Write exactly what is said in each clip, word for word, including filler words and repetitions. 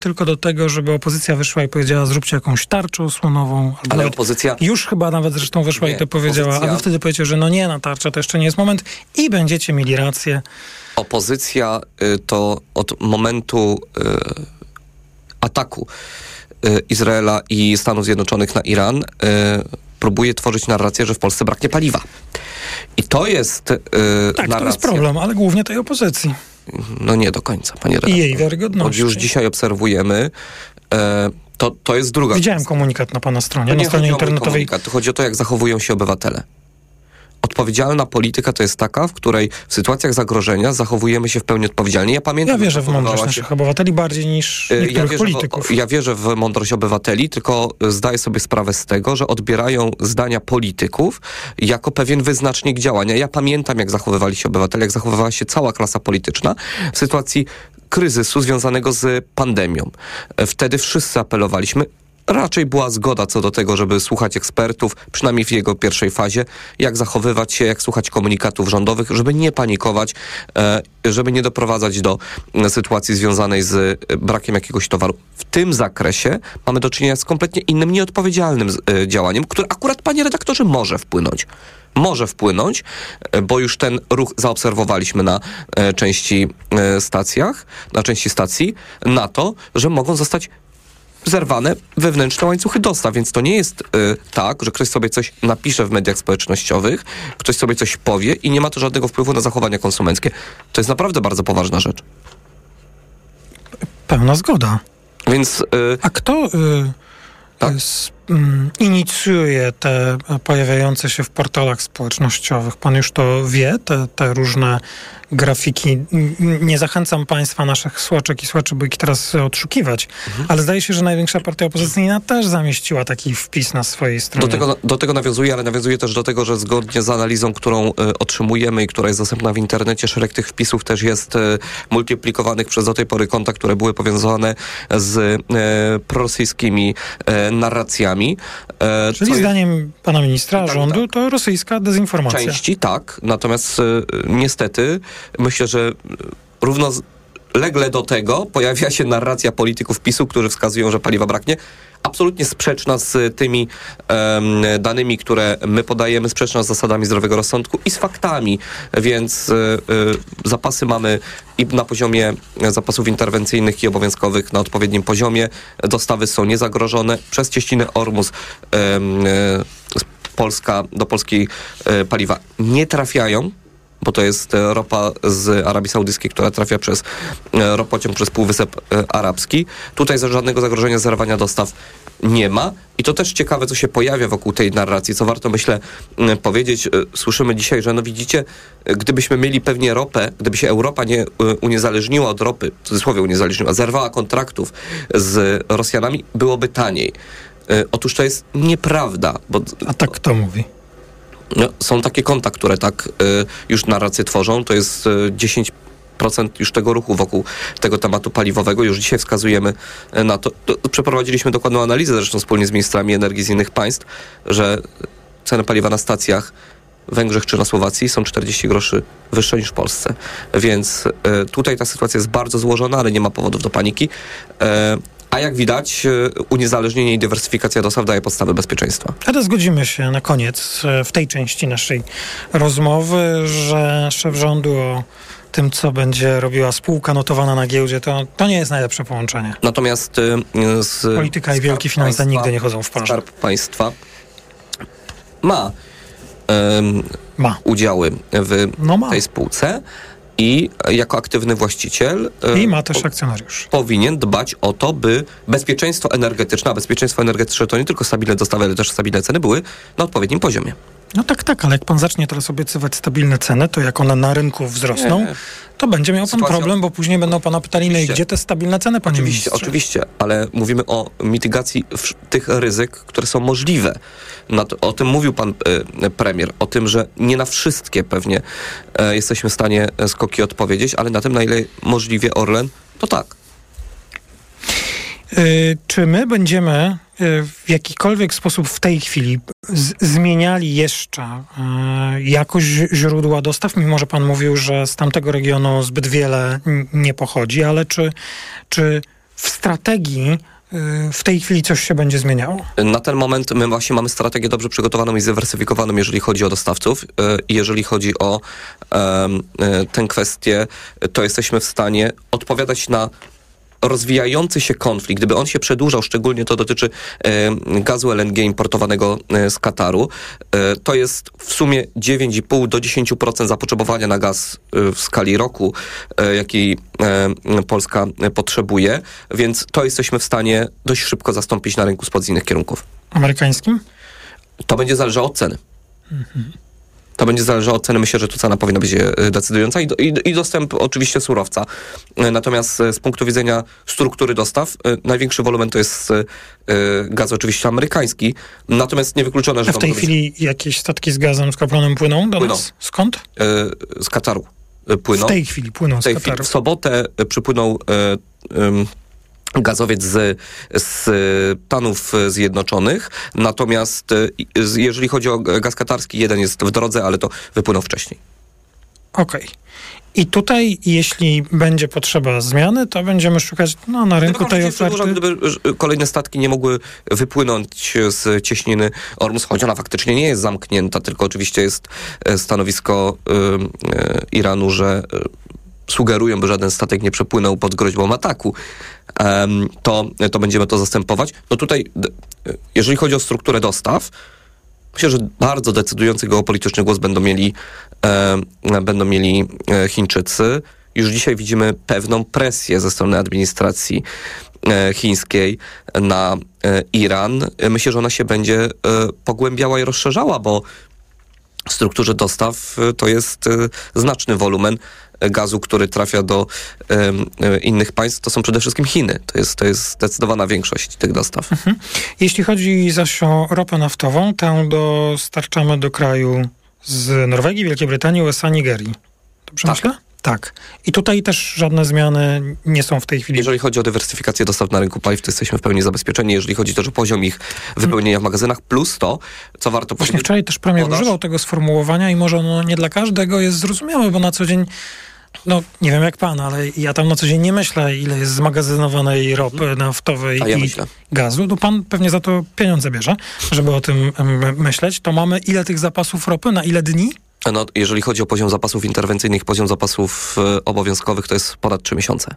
tylko do tego, żeby opozycja wyszła i powiedziała, zróbcie jakąś tarczę osłonową. Ale opozycja... Już chyba nawet zresztą wyszła nie, i to powiedziała, opozycja... a wy wtedy powiecie, że no nie, na tarcza to jeszcze nie jest moment i będziecie mieli rację. Opozycja y, to od momentu y, ataku y, Izraela i Stanów Zjednoczonych na Iran y, próbuje tworzyć narrację, że w Polsce braknie paliwa. I to jest y, tak, narracja... to jest problem, ale głównie tej opozycji. No nie do końca, panie redaktor. I jej wiarygodności. Już dzisiaj obserwujemy, e, to, to jest druga Widziałem kwestia. komunikat na pana stronie, To na nie stronie chodzi o internetowej. komunikat, to chodzi o to, jak zachowują się obywatele. Odpowiedzialna polityka to jest taka, w której w sytuacjach zagrożenia zachowujemy się w pełni odpowiedzialnie. Ja pamiętam... Ja wierzę w mądrość się... naszych obywateli bardziej niż niektórych ja wierzę polityków. W, ja wierzę w mądrość obywateli, tylko zdaję sobie sprawę z tego, że odbierają zdania polityków jako pewien wyznacznik działania. Ja pamiętam, jak zachowywali się obywatele, jak zachowywała się cała klasa polityczna w sytuacji kryzysu związanego z pandemią. Wtedy wszyscy apelowaliśmy. Raczej była zgoda co do tego, żeby słuchać ekspertów, przynajmniej w jego pierwszej fazie, jak zachowywać się, jak słuchać komunikatów rządowych, żeby nie panikować, żeby nie doprowadzać do sytuacji związanej z brakiem jakiegoś towaru. W tym zakresie mamy do czynienia z kompletnie innym, nieodpowiedzialnym działaniem, które akurat, panie redaktorze, może wpłynąć. Może wpłynąć, bo już ten ruch zaobserwowaliśmy na e, części e, stacjach, na części stacji, na to, że mogą zostać zerwane wewnętrzne łańcuchy dostaw, więc to nie jest y, tak, że ktoś sobie coś napisze w mediach społecznościowych, ktoś sobie coś powie i nie ma to żadnego wpływu na zachowania konsumenckie. To jest naprawdę bardzo poważna rzecz. Pełna zgoda. Więc... Y, A kto... Y, tak? z, mm, inicjuje te pojawiające się w portalach społecznościowych? Pan już to wie, te, te różne grafiki. Nie zachęcam państwa, naszych słuchaczek i słuchaczy, by ich teraz odszukiwać, mhm. ale zdaje się, że największa partia opozycyjna też zamieściła taki wpis na swojej stronie. Do tego, do tego nawiązuje, ale nawiązuje też do tego, że zgodnie z analizą, którą y, otrzymujemy i która jest dostępna w internecie, szereg tych wpisów też jest y, multiplikowanych przez do tej pory konta, które były powiązane z y, prorosyjskimi y, narracjami. Y, Czyli zdaniem jest... pana ministra tak, rządu tak. to rosyjska dezinformacja. Części tak, natomiast y, niestety myślę, że równolegle do tego pojawia się narracja polityków PiSu, którzy wskazują, że paliwa braknie. Absolutnie sprzeczna z tymi um, danymi, które my podajemy, sprzeczna z zasadami zdrowego rozsądku i z faktami, więc y, y, zapasy mamy i na poziomie zapasów interwencyjnych i obowiązkowych na odpowiednim poziomie. Dostawy są niezagrożone. Przez cieśninę Ormus y, y, Polska, do Polski y, paliwa nie trafiają, bo to jest ropa z Arabii Saudyjskiej, która trafia przez ropociąg przez Półwysep Arabski. Tutaj żadnego zagrożenia zerwania dostaw nie ma. I to też ciekawe, co się pojawia wokół tej narracji, co warto, myślę, powiedzieć. Słyszymy dzisiaj, że no widzicie, gdybyśmy mieli pewnie ropę, gdyby się Europa nie uniezależniła od ropy, w cudzysłowie uniezależniła, zerwała kontraktów z Rosjanami, byłoby taniej. Otóż to jest nieprawda. Bo, A tak kto mówi? No, są takie konta, które tak y, już narrację tworzą. To jest y, dziesięć procent już tego ruchu wokół tego tematu paliwowego. Już dzisiaj wskazujemy na to. to. Przeprowadziliśmy dokładną analizę zresztą wspólnie z ministrami energii z innych państw, że ceny paliwa na stacjach w Węgrzech czy na Słowacji są czterdzieści groszy wyższe niż w Polsce. Więc y, tutaj ta sytuacja jest bardzo złożona, ale nie ma powodów do paniki. Y, A jak widać, uniezależnienie i dywersyfikacja dostaw daje podstawy bezpieczeństwa. Ale zgodzimy się na koniec w tej części naszej rozmowy, że szef rządu o tym, co będzie robiła spółka notowana na giełdzie, to, to nie jest najlepsze połączenie. Natomiast z, polityka i wielkie finanse państwa, nigdy nie chodzą w parze. Skarb Państwa ma, um, ma. udziały w no ma. tej spółce. I jako aktywny właściciel I ma też akcjonariusz. Powinien dbać o to, by bezpieczeństwo energetyczne, a bezpieczeństwo energetyczne to nie tylko stabilne dostawy, ale też stabilne ceny były na odpowiednim poziomie. No tak, tak, ale jak pan zacznie teraz obiecywać stabilne ceny, to jak one na rynku wzrosną, nie. to będzie miał pan Sytuacja... problem, bo później będą pana pytali, no i gdzie te stabilne ceny, panie Oczywiście, ministrze? oczywiście, ale mówimy o mitygacji tych ryzyk, które są możliwe. To, o tym mówił pan e, premier, o tym, że nie na wszystkie pewnie e, jesteśmy w stanie skoki odpowiedzieć, ale na tym, na ile możliwie Orlen, to tak. Yy, czy my będziemy yy, w jakikolwiek sposób w tej chwili z- zmieniali jeszcze yy, jakość źródła dostaw, mimo że pan mówił, że z tamtego regionu zbyt wiele n- nie pochodzi, ale czy, czy w strategii w tej chwili coś się będzie zmieniało? Na ten moment my właśnie mamy strategię dobrze przygotowaną i zdywersyfikowaną, jeżeli chodzi o dostawców i jeżeli chodzi o um, tę kwestię, to jesteśmy w stanie odpowiadać na rozwijający się konflikt. Gdyby on się przedłużał, szczególnie to dotyczy e, gazu L N G importowanego e, z Kataru, e, to jest w sumie dziewięć i pół do dziesięć procent zapotrzebowania na gaz e, w skali roku, e, jaki e, Polska e, potrzebuje, więc to jesteśmy w stanie dość szybko zastąpić na rynku spod z innych kierunków. Amerykańskim? To będzie zależało od ceny. Mhm. To będzie zależało od ceny. Myślę, że tu cena powinna być decydująca i, i, i dostęp oczywiście surowca. Natomiast z punktu widzenia struktury dostaw największy wolumen to jest gaz oczywiście amerykański. Natomiast niewykluczone, że... A w tej chwili być... jakieś statki z gazem skroplonym płyną do płyną. nas? Skąd? Z Kataru płyną. W tej chwili płyną w tej z Kataru. Chwili, w sobotę przypłynął um, gazowiec z, z Stanów Zjednoczonych, natomiast jeżeli chodzi o gaz katarski, jeden jest w drodze, ale to wypłynął wcześniej. Okej. Okay. I tutaj, jeśli będzie potrzeba zmiany, to będziemy szukać no, na rynku tej oferty. Gdyby kolejne statki nie mogły wypłynąć z cieśniny Ormus, choć ona faktycznie nie jest zamknięta, tylko oczywiście jest stanowisko y, y, Iranu, że y, sugerują, by żaden statek nie przepłynął pod groźbą ataku, um, to, to będziemy to zastępować. No tutaj, jeżeli chodzi o strukturę dostaw, myślę, że bardzo decydujący geopolityczny głos będą mieli, e, będą mieli Chińczycy. Już dzisiaj widzimy pewną presję ze strony administracji e, chińskiej na e, Iran. Myślę, że ona się będzie e, pogłębiała i rozszerzała, bo w strukturze dostaw e, to jest e, znaczny wolumen gazu, który trafia do e, innych państw. To są przede wszystkim Chiny. To jest, to jest zdecydowana większość tych dostaw. Mhm. Jeśli chodzi zaś o ropę naftową, tę dostarczamy do kraju z Norwegii, Wielkiej Brytanii, U S A, Nigerii. Dobrze tak. myślę? Tak. I tutaj też żadne zmiany nie są w tej chwili. Jeżeli chodzi o dywersyfikację dostaw na rynku paliw, to jesteśmy w pełni zabezpieczeni. Jeżeli chodzi też o poziom ich wypełnienia w magazynach, plus to, co warto Właśnie powiedzieć... wczoraj też premier podaż... używał tego sformułowania i może ono nie dla każdego jest zrozumiałe, bo na co dzień, no nie wiem jak pan, ale ja tam na co dzień nie myślę, ile jest zmagazynowanej ropy naftowej ja i myślę. gazu. No pan pewnie za to pieniądze bierze, żeby o tym myśleć. To mamy ile tych zapasów ropy, na ile dni? No, jeżeli chodzi o poziom zapasów interwencyjnych, poziom zapasów e, obowiązkowych, to jest ponad trzy miesiące.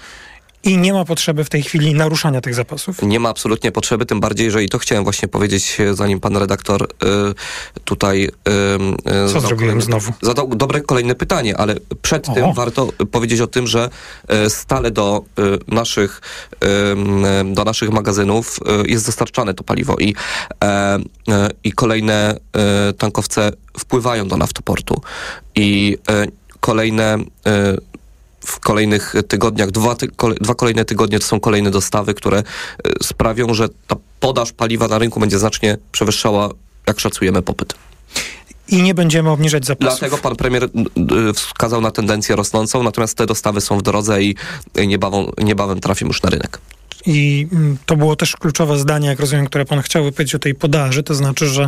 I nie ma potrzeby w tej chwili naruszania tych zapasów? Nie ma absolutnie potrzeby, tym bardziej, że i to chciałem właśnie powiedzieć, zanim pan redaktor y, tutaj... Y, Co zrobiłem kolejne, znowu? Zadał dobre kolejne pytanie, ale przed Oho. tym warto powiedzieć o tym, że y, stale do y, naszych y, do naszych magazynów y, jest dostarczane to paliwo i, y, y, i kolejne y, tankowce wpływają do naftoportu i y, kolejne y, w kolejnych tygodniach, dwa, ty, kole, dwa kolejne tygodnie to są kolejne dostawy, które y, sprawią, że ta podaż paliwa na rynku będzie znacznie przewyższała, jak szacujemy, popyt. I nie będziemy obniżać zapasów. Dlatego pan premier y, wskazał na tendencję rosnącą, natomiast te dostawy są w drodze i niebawem, niebawem trafią już na rynek. I to było też kluczowe zdanie, jak rozumiem, które pan chciał powiedzieć o tej podaży, to znaczy, że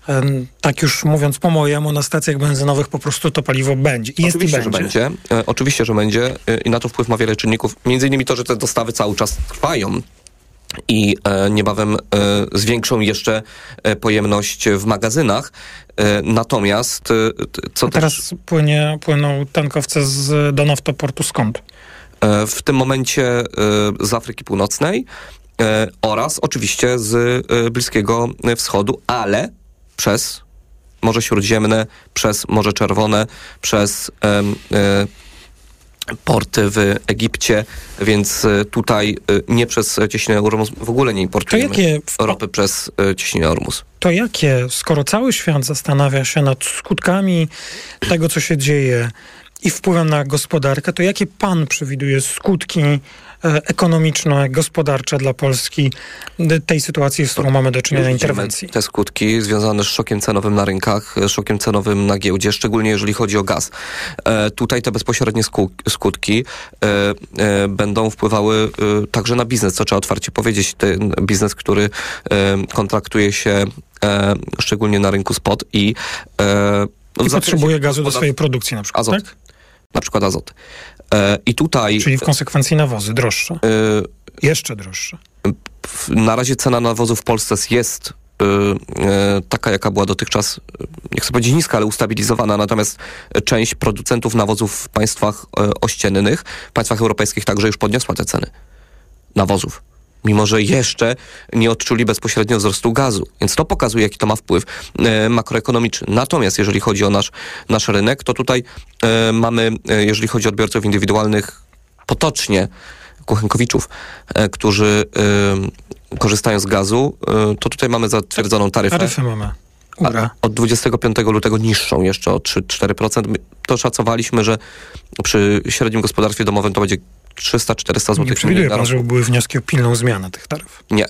tak już mówiąc po mojemu, na stacjach benzynowych po prostu to paliwo będzie. Jest oczywiście, i będzie. Że będzie. E, oczywiście, że będzie i na to wpływ ma wiele czynników. Między innymi to, że te dostawy cały czas trwają i e, niebawem e, zwiększą jeszcze e, pojemność w magazynach. E, natomiast... E, co A teraz też... płynie, płyną tankowce z, do naftoportu skąd? W tym momencie z Afryki Północnej oraz oczywiście z Bliskiego Wschodu, ale przez Morze Śródziemne, przez Morze Czerwone, przez porty w Egipcie, więc tutaj nie przez cieśninę Ormus w ogóle nie importujemy to jakie w... ropy przez cieśninę Ormus. To jakie, skoro cały świat zastanawia się nad skutkami tego, co się dzieje i wpływem na gospodarkę, to jakie pan przewiduje skutki e, ekonomiczne, gospodarcze dla Polski tej sytuacji, z którą mamy do czynienia na interwencji? Te skutki związane z szokiem cenowym na rynkach, szokiem cenowym na giełdzie, szczególnie jeżeli chodzi o gaz. E, tutaj te bezpośrednie skutki e, e, będą wpływały e, także na biznes, co trzeba otwarcie powiedzieć. Ten biznes, który e, kontraktuje się e, szczególnie na rynku spot i e, I potrzebuje gazu do swojej produkcji na przykład, azot. tak? Na przykład azot. E, I tutaj... Czyli w konsekwencji nawozy droższe. Jeszcze droższe. Na razie cena nawozów w Polsce jest taka, jaka była dotychczas, nie chcę powiedzieć niska, ale ustabilizowana. Natomiast część producentów nawozów w państwach ościennych, w państwach europejskich także już podniosła te ceny nawozów. Mimo że jeszcze nie odczuli bezpośrednio wzrostu gazu. Więc to pokazuje, jaki to ma wpływ e, makroekonomiczny. Natomiast jeżeli chodzi o nasz, nasz rynek, to tutaj e, mamy, e, jeżeli chodzi o odbiorców indywidualnych, potocznie kuchenkowiczów, e, którzy e, korzystają z gazu, e, to tutaj mamy zatwierdzoną taryfę. Taryfę mamy. Ura. Od dwudziestego piątego lutego niższą jeszcze o trzy do czterech procent. To szacowaliśmy, że przy średnim gospodarstwie domowym to będzie trzysta do czterystu złotych. Nie przewiduje pan, że były wnioski o pilną zmianę tych taryf? Nie.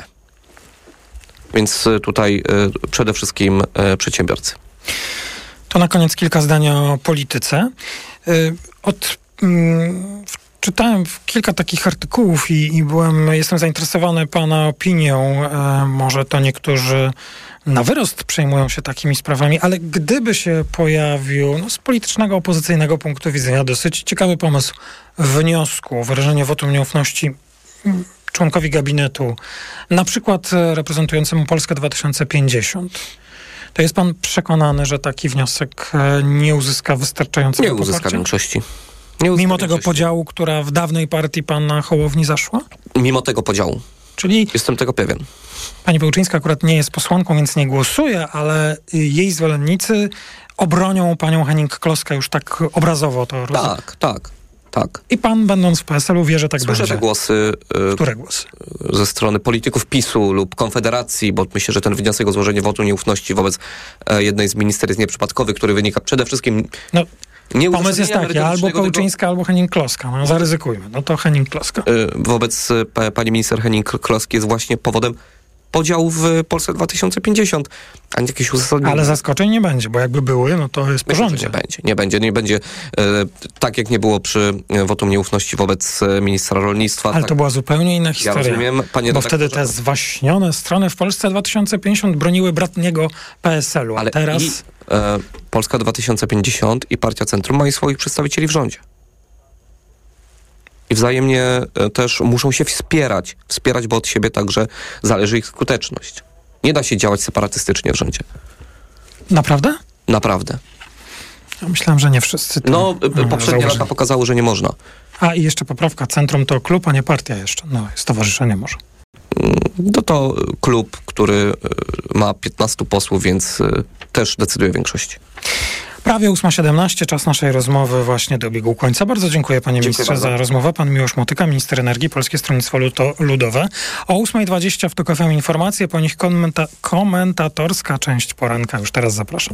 Więc tutaj y, przede wszystkim y, przedsiębiorcy. To na koniec kilka zdań o polityce. Y, od, y, czytałem kilka takich artykułów i, i byłem, jestem zainteresowany pana opinią. Y, może to niektórzy na wyrost przejmują się takimi sprawami, ale gdyby się pojawił no, z politycznego, opozycyjnego punktu widzenia dosyć ciekawy pomysł wniosku o wyrażenie wotum nieufności członkowi gabinetu, na przykład reprezentującemu Polskę dwa tysiące pięćdziesiąt, to jest pan przekonany, że taki wniosek nie uzyska wystarczającego poparcia? Nie uzyska większości. Nie uzyska Mimo większości. tego podziału, która w dawnej partii pana Hołowni zaszła? Mimo tego podziału. Czyli jestem tego pewien. Pani Bełczyńska akurat nie jest posłanką, więc nie głosuje, ale jej zwolennicy obronią panią Hennig-Kloskę już tak obrazowo to rozumiem. Tak, tak, tak. I pan, będąc w P S L-u, wie, że tak Słyszę będzie. te głosy. Y, Które głosy? Ze strony polityków PiSu lub Konfederacji, bo myślę, że ten wniosek o złożenie wotum nieufności wobec e, jednej z minister jest nieprzypadkowy, który wynika przede wszystkim... No, pomysł jest taki, albo Bełczyńska, albo Hennig-Kloska. No, zaryzykujmy. No to Hennig-Kloska. Y, wobec p- pani minister Hennig-Kloski jest właśnie powodem podziału w Polsce dwa tysiące pięćdziesiąt, a nie jakieś uzasadnienie. Ale zaskoczeń nie będzie, bo jakby były, no to jest w Myślę, porządku. że nie będzie. Nie będzie, nie będzie e, tak jak nie było przy e, wotum nieufności wobec e, ministra rolnictwa. Ale tak, to była zupełnie inna ja historia. rozumiem, panie bo wtedy te zwaśnione strony w Polsce dwa tysiące pięćdziesiąt broniły bratniego P S L-u, a ale teraz... i, e, Polska dwa tysiące pięćdziesiąt i Partia Centrum mają swoich przedstawicieli w rządzie. I wzajemnie e, też muszą się wspierać. Wspierać, bo od siebie także zależy ich skuteczność. Nie da się działać separatystycznie w rządzie. Naprawdę? Naprawdę. Ja myślałem, że nie wszyscy to No, no, poprzednie założyli. lata pokazało, że nie można. A i jeszcze poprawka, centrum to klub, a nie partia jeszcze. No, stowarzyszenie może. No to klub, który ma piętnastu posłów, więc też decyduje większości. Prawie ósma siedemnaście, czas naszej rozmowy właśnie dobiegł końca. Bardzo dziękuję panie Dziękuję ministrze bardzo. za rozmowę. Pan Miłosz Motyka, minister energii, Polskie Stronnictwo Ludowe. O ósma dwadzieścia w Tok F M informacje, po nich komenta- komentatorska część poranka. Już teraz zapraszam.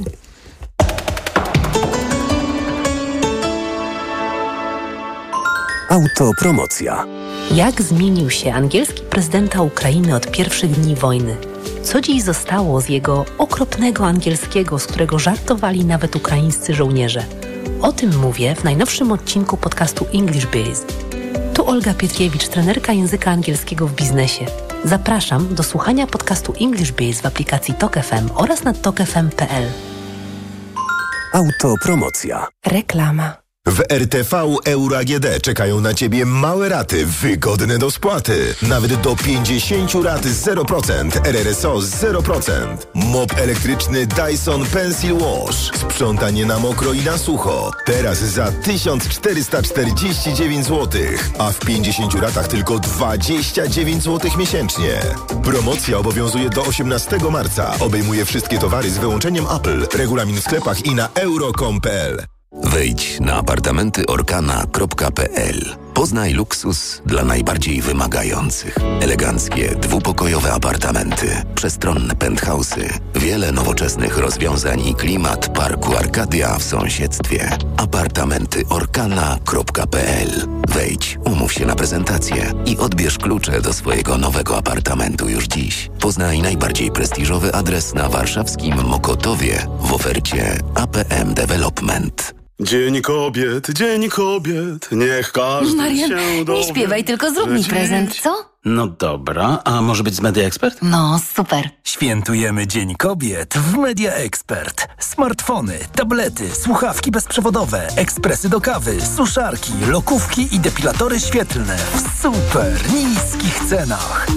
Autopromocja. Jak zmienił się angielski prezydenta Ukrainy od pierwszych dni wojny? Co dziś zostało z jego okropnego angielskiego, z którego żartowali nawet ukraińscy żołnierze? O tym mówię w najnowszym odcinku podcastu English Biz. Tu Olga Pietrkiewicz, trenerka języka angielskiego w biznesie. Zapraszam do słuchania podcastu English Biz w aplikacji Tok F M oraz na tok f m kropka p l. Autopromocja. Reklama. W R T V Euro A G D czekają na Ciebie małe raty, wygodne do spłaty. Nawet do pięćdziesiąt rat zero procent, R R S O zero procent. Mop elektryczny Dyson Pencil Wash. Sprzątanie na mokro i na sucho. Teraz za tysiąc czterysta czterdzieści dziewięć złotych, a w pięćdziesięciu ratach tylko dwadzieścia dziewięć złotych miesięcznie. Promocja obowiązuje do osiemnastego marca. Obejmuje wszystkie towary z wyłączeniem Apple. Regulamin w sklepach i na euro kropka com kropka p l. Wejdź na apartamenty orkana kropka p l. Poznaj luksus dla najbardziej wymagających. Eleganckie, dwupokojowe apartamenty, przestronne penthouse'y, wiele nowoczesnych rozwiązań i klimat parku Arkadia w sąsiedztwie. apartamenty orkana kropka p l. Wejdź, umów się na prezentację i odbierz klucze do swojego nowego apartamentu już dziś. Poznaj najbardziej prestiżowy adres na warszawskim Mokotowie w ofercie A P M Development. Dzień kobiet, dzień kobiet, niech każdy Marian, się dowie. nie śpiewaj, tylko zrób mi że prezent, dziś co? No dobra, a może być z Media Expert? No, super. Świętujemy Dzień Kobiet w Media Expert. Smartfony, tablety, słuchawki bezprzewodowe, ekspresy do kawy, suszarki, lokówki i depilatory świetlne w super niskich cenach.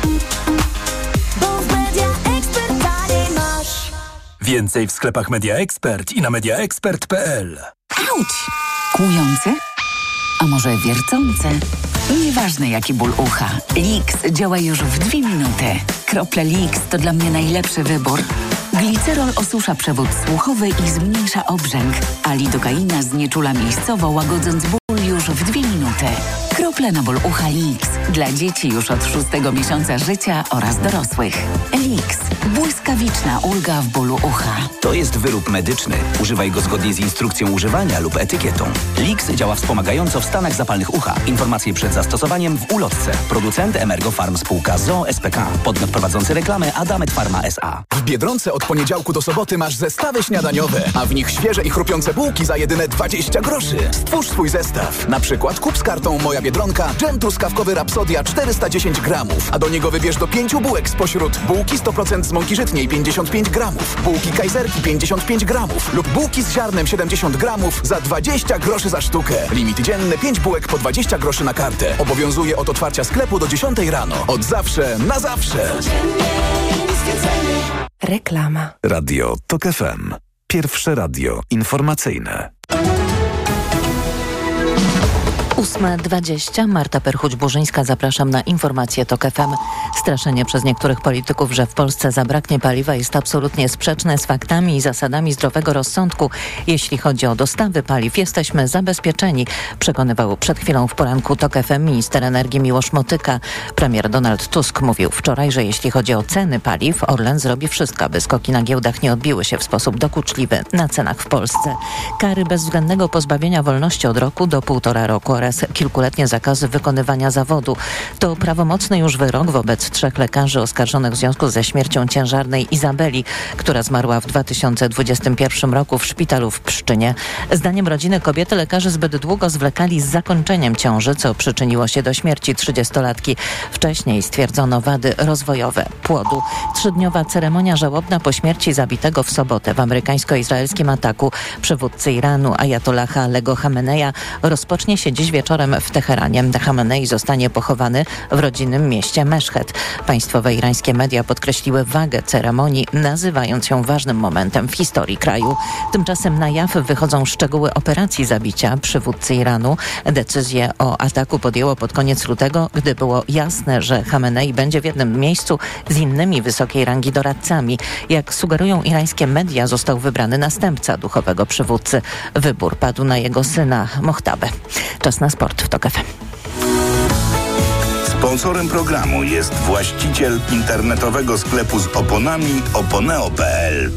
Bo w Media Expert taniej masz. Więcej w sklepach Media Expert i na mediaexpert kropka p l. Auć! Kłujący? A może wiercące? Nieważne jaki ból ucha. Lix działa już w dwie minuty. Krople Lix to dla mnie najlepszy wybór. Glicerol osusza przewód słuchowy i zmniejsza obrzęk, a lidokaina znieczula miejscowo, łagodząc ból już w dwie minuty. Krople na ból ucha Lix. Dla dzieci już od szóstego miesiąca życia oraz dorosłych. Lix. Błyskawiczna ulga w bólu ucha. To jest wyrób medyczny. Używaj go zgodnie z instrukcją używania lub etykietą. Lix działa wspomagająco w stanach zapalnych ucha. Informacje przed zastosowaniem w ulotce. Producent Emergo Farm spółka z o o S P K. Podmiot prowadzący reklamę Adamet Pharma S A. W Biedronce od poniedziałku do soboty masz zestawy śniadaniowe, a w nich świeże i chrupiące bułki za jedyne dwadzieścia groszy. Stwórz swój zestaw. Na przykład kup z kartą Moja Biedronka dżem truskawkowy Rapsodia czterysta dziesięć gramów, a do niego wybierz do pięciu bułek spośród bułki sto procent z mąki żytniej pięćdziesiąt pięć gramów, bułki kajzerki pięćdziesiąt pięć gramów lub bułki z ziarnem siedemdziesiąt gramów za dwadzieścia groszy za sztukę. Limit dzienny pięć bułek po dwadzieścia groszy na kartę. Obowiązuje od otwarcia sklepu do dziesiątej rano. Od zawsze na zawsze. Reklama. Radio Tok F M. Pierwsze radio informacyjne. ósma dwadzieścia. Marta Perchuć-Burzyńska. Zapraszam na informacje Tok F M. Straszenie przez niektórych polityków, że w Polsce zabraknie paliwa, jest absolutnie sprzeczne z faktami i zasadami zdrowego rozsądku. Jeśli chodzi o dostawy paliw, jesteśmy zabezpieczeni, przekonywał przed chwilą w poranku Tok F M minister energii Miłosz Motyka. Premier Donald Tusk mówił wczoraj, że jeśli chodzi o ceny paliw, Orlen zrobi wszystko, aby skoki na giełdach nie odbiły się w sposób dokuczliwy na cenach w Polsce. Kary bezwzględnego pozbawienia wolności od roku do półtora roku oraz kilkuletnie zakazy wykonywania zawodu. To prawomocny już wyrok wobec trzech lekarzy oskarżonych w związku ze śmiercią ciężarnej Izabeli, która zmarła w dwa tysiące dwudziestym pierwszym roku w szpitalu w Pszczynie. Zdaniem rodziny kobiety lekarze zbyt długo zwlekali z zakończeniem ciąży, co przyczyniło się do śmierci trzydziestolatki. Wcześniej stwierdzono wady rozwojowe płodu. Trzydniowa ceremonia żałobna po śmierci zabitego w sobotę w amerykańsko-izraelskim ataku przywódcy Iranu Ajatollaha Alego Chameneja rozpocznie się dziś wieczorem w Teheranie. Chamenei zostanie pochowany w rodzinnym mieście Meszchet. Państwowe irańskie media podkreśliły wagę ceremonii, nazywając ją ważnym momentem w historii kraju. Tymczasem na jaw wychodzą szczegóły operacji zabicia przywódcy Iranu. Decyzję o ataku podjęło pod koniec lutego, gdy było jasne, że Chamenei będzie w jednym miejscu z innymi wysokiej rangi doradcami. Jak sugerują irańskie media, został wybrany następca duchowego przywódcy. Wybór padł na jego syna Mochtabę. Czas na sport w Tok F M. Sponsorem programu jest właściciel internetowego sklepu z oponami oponeo kropka p l.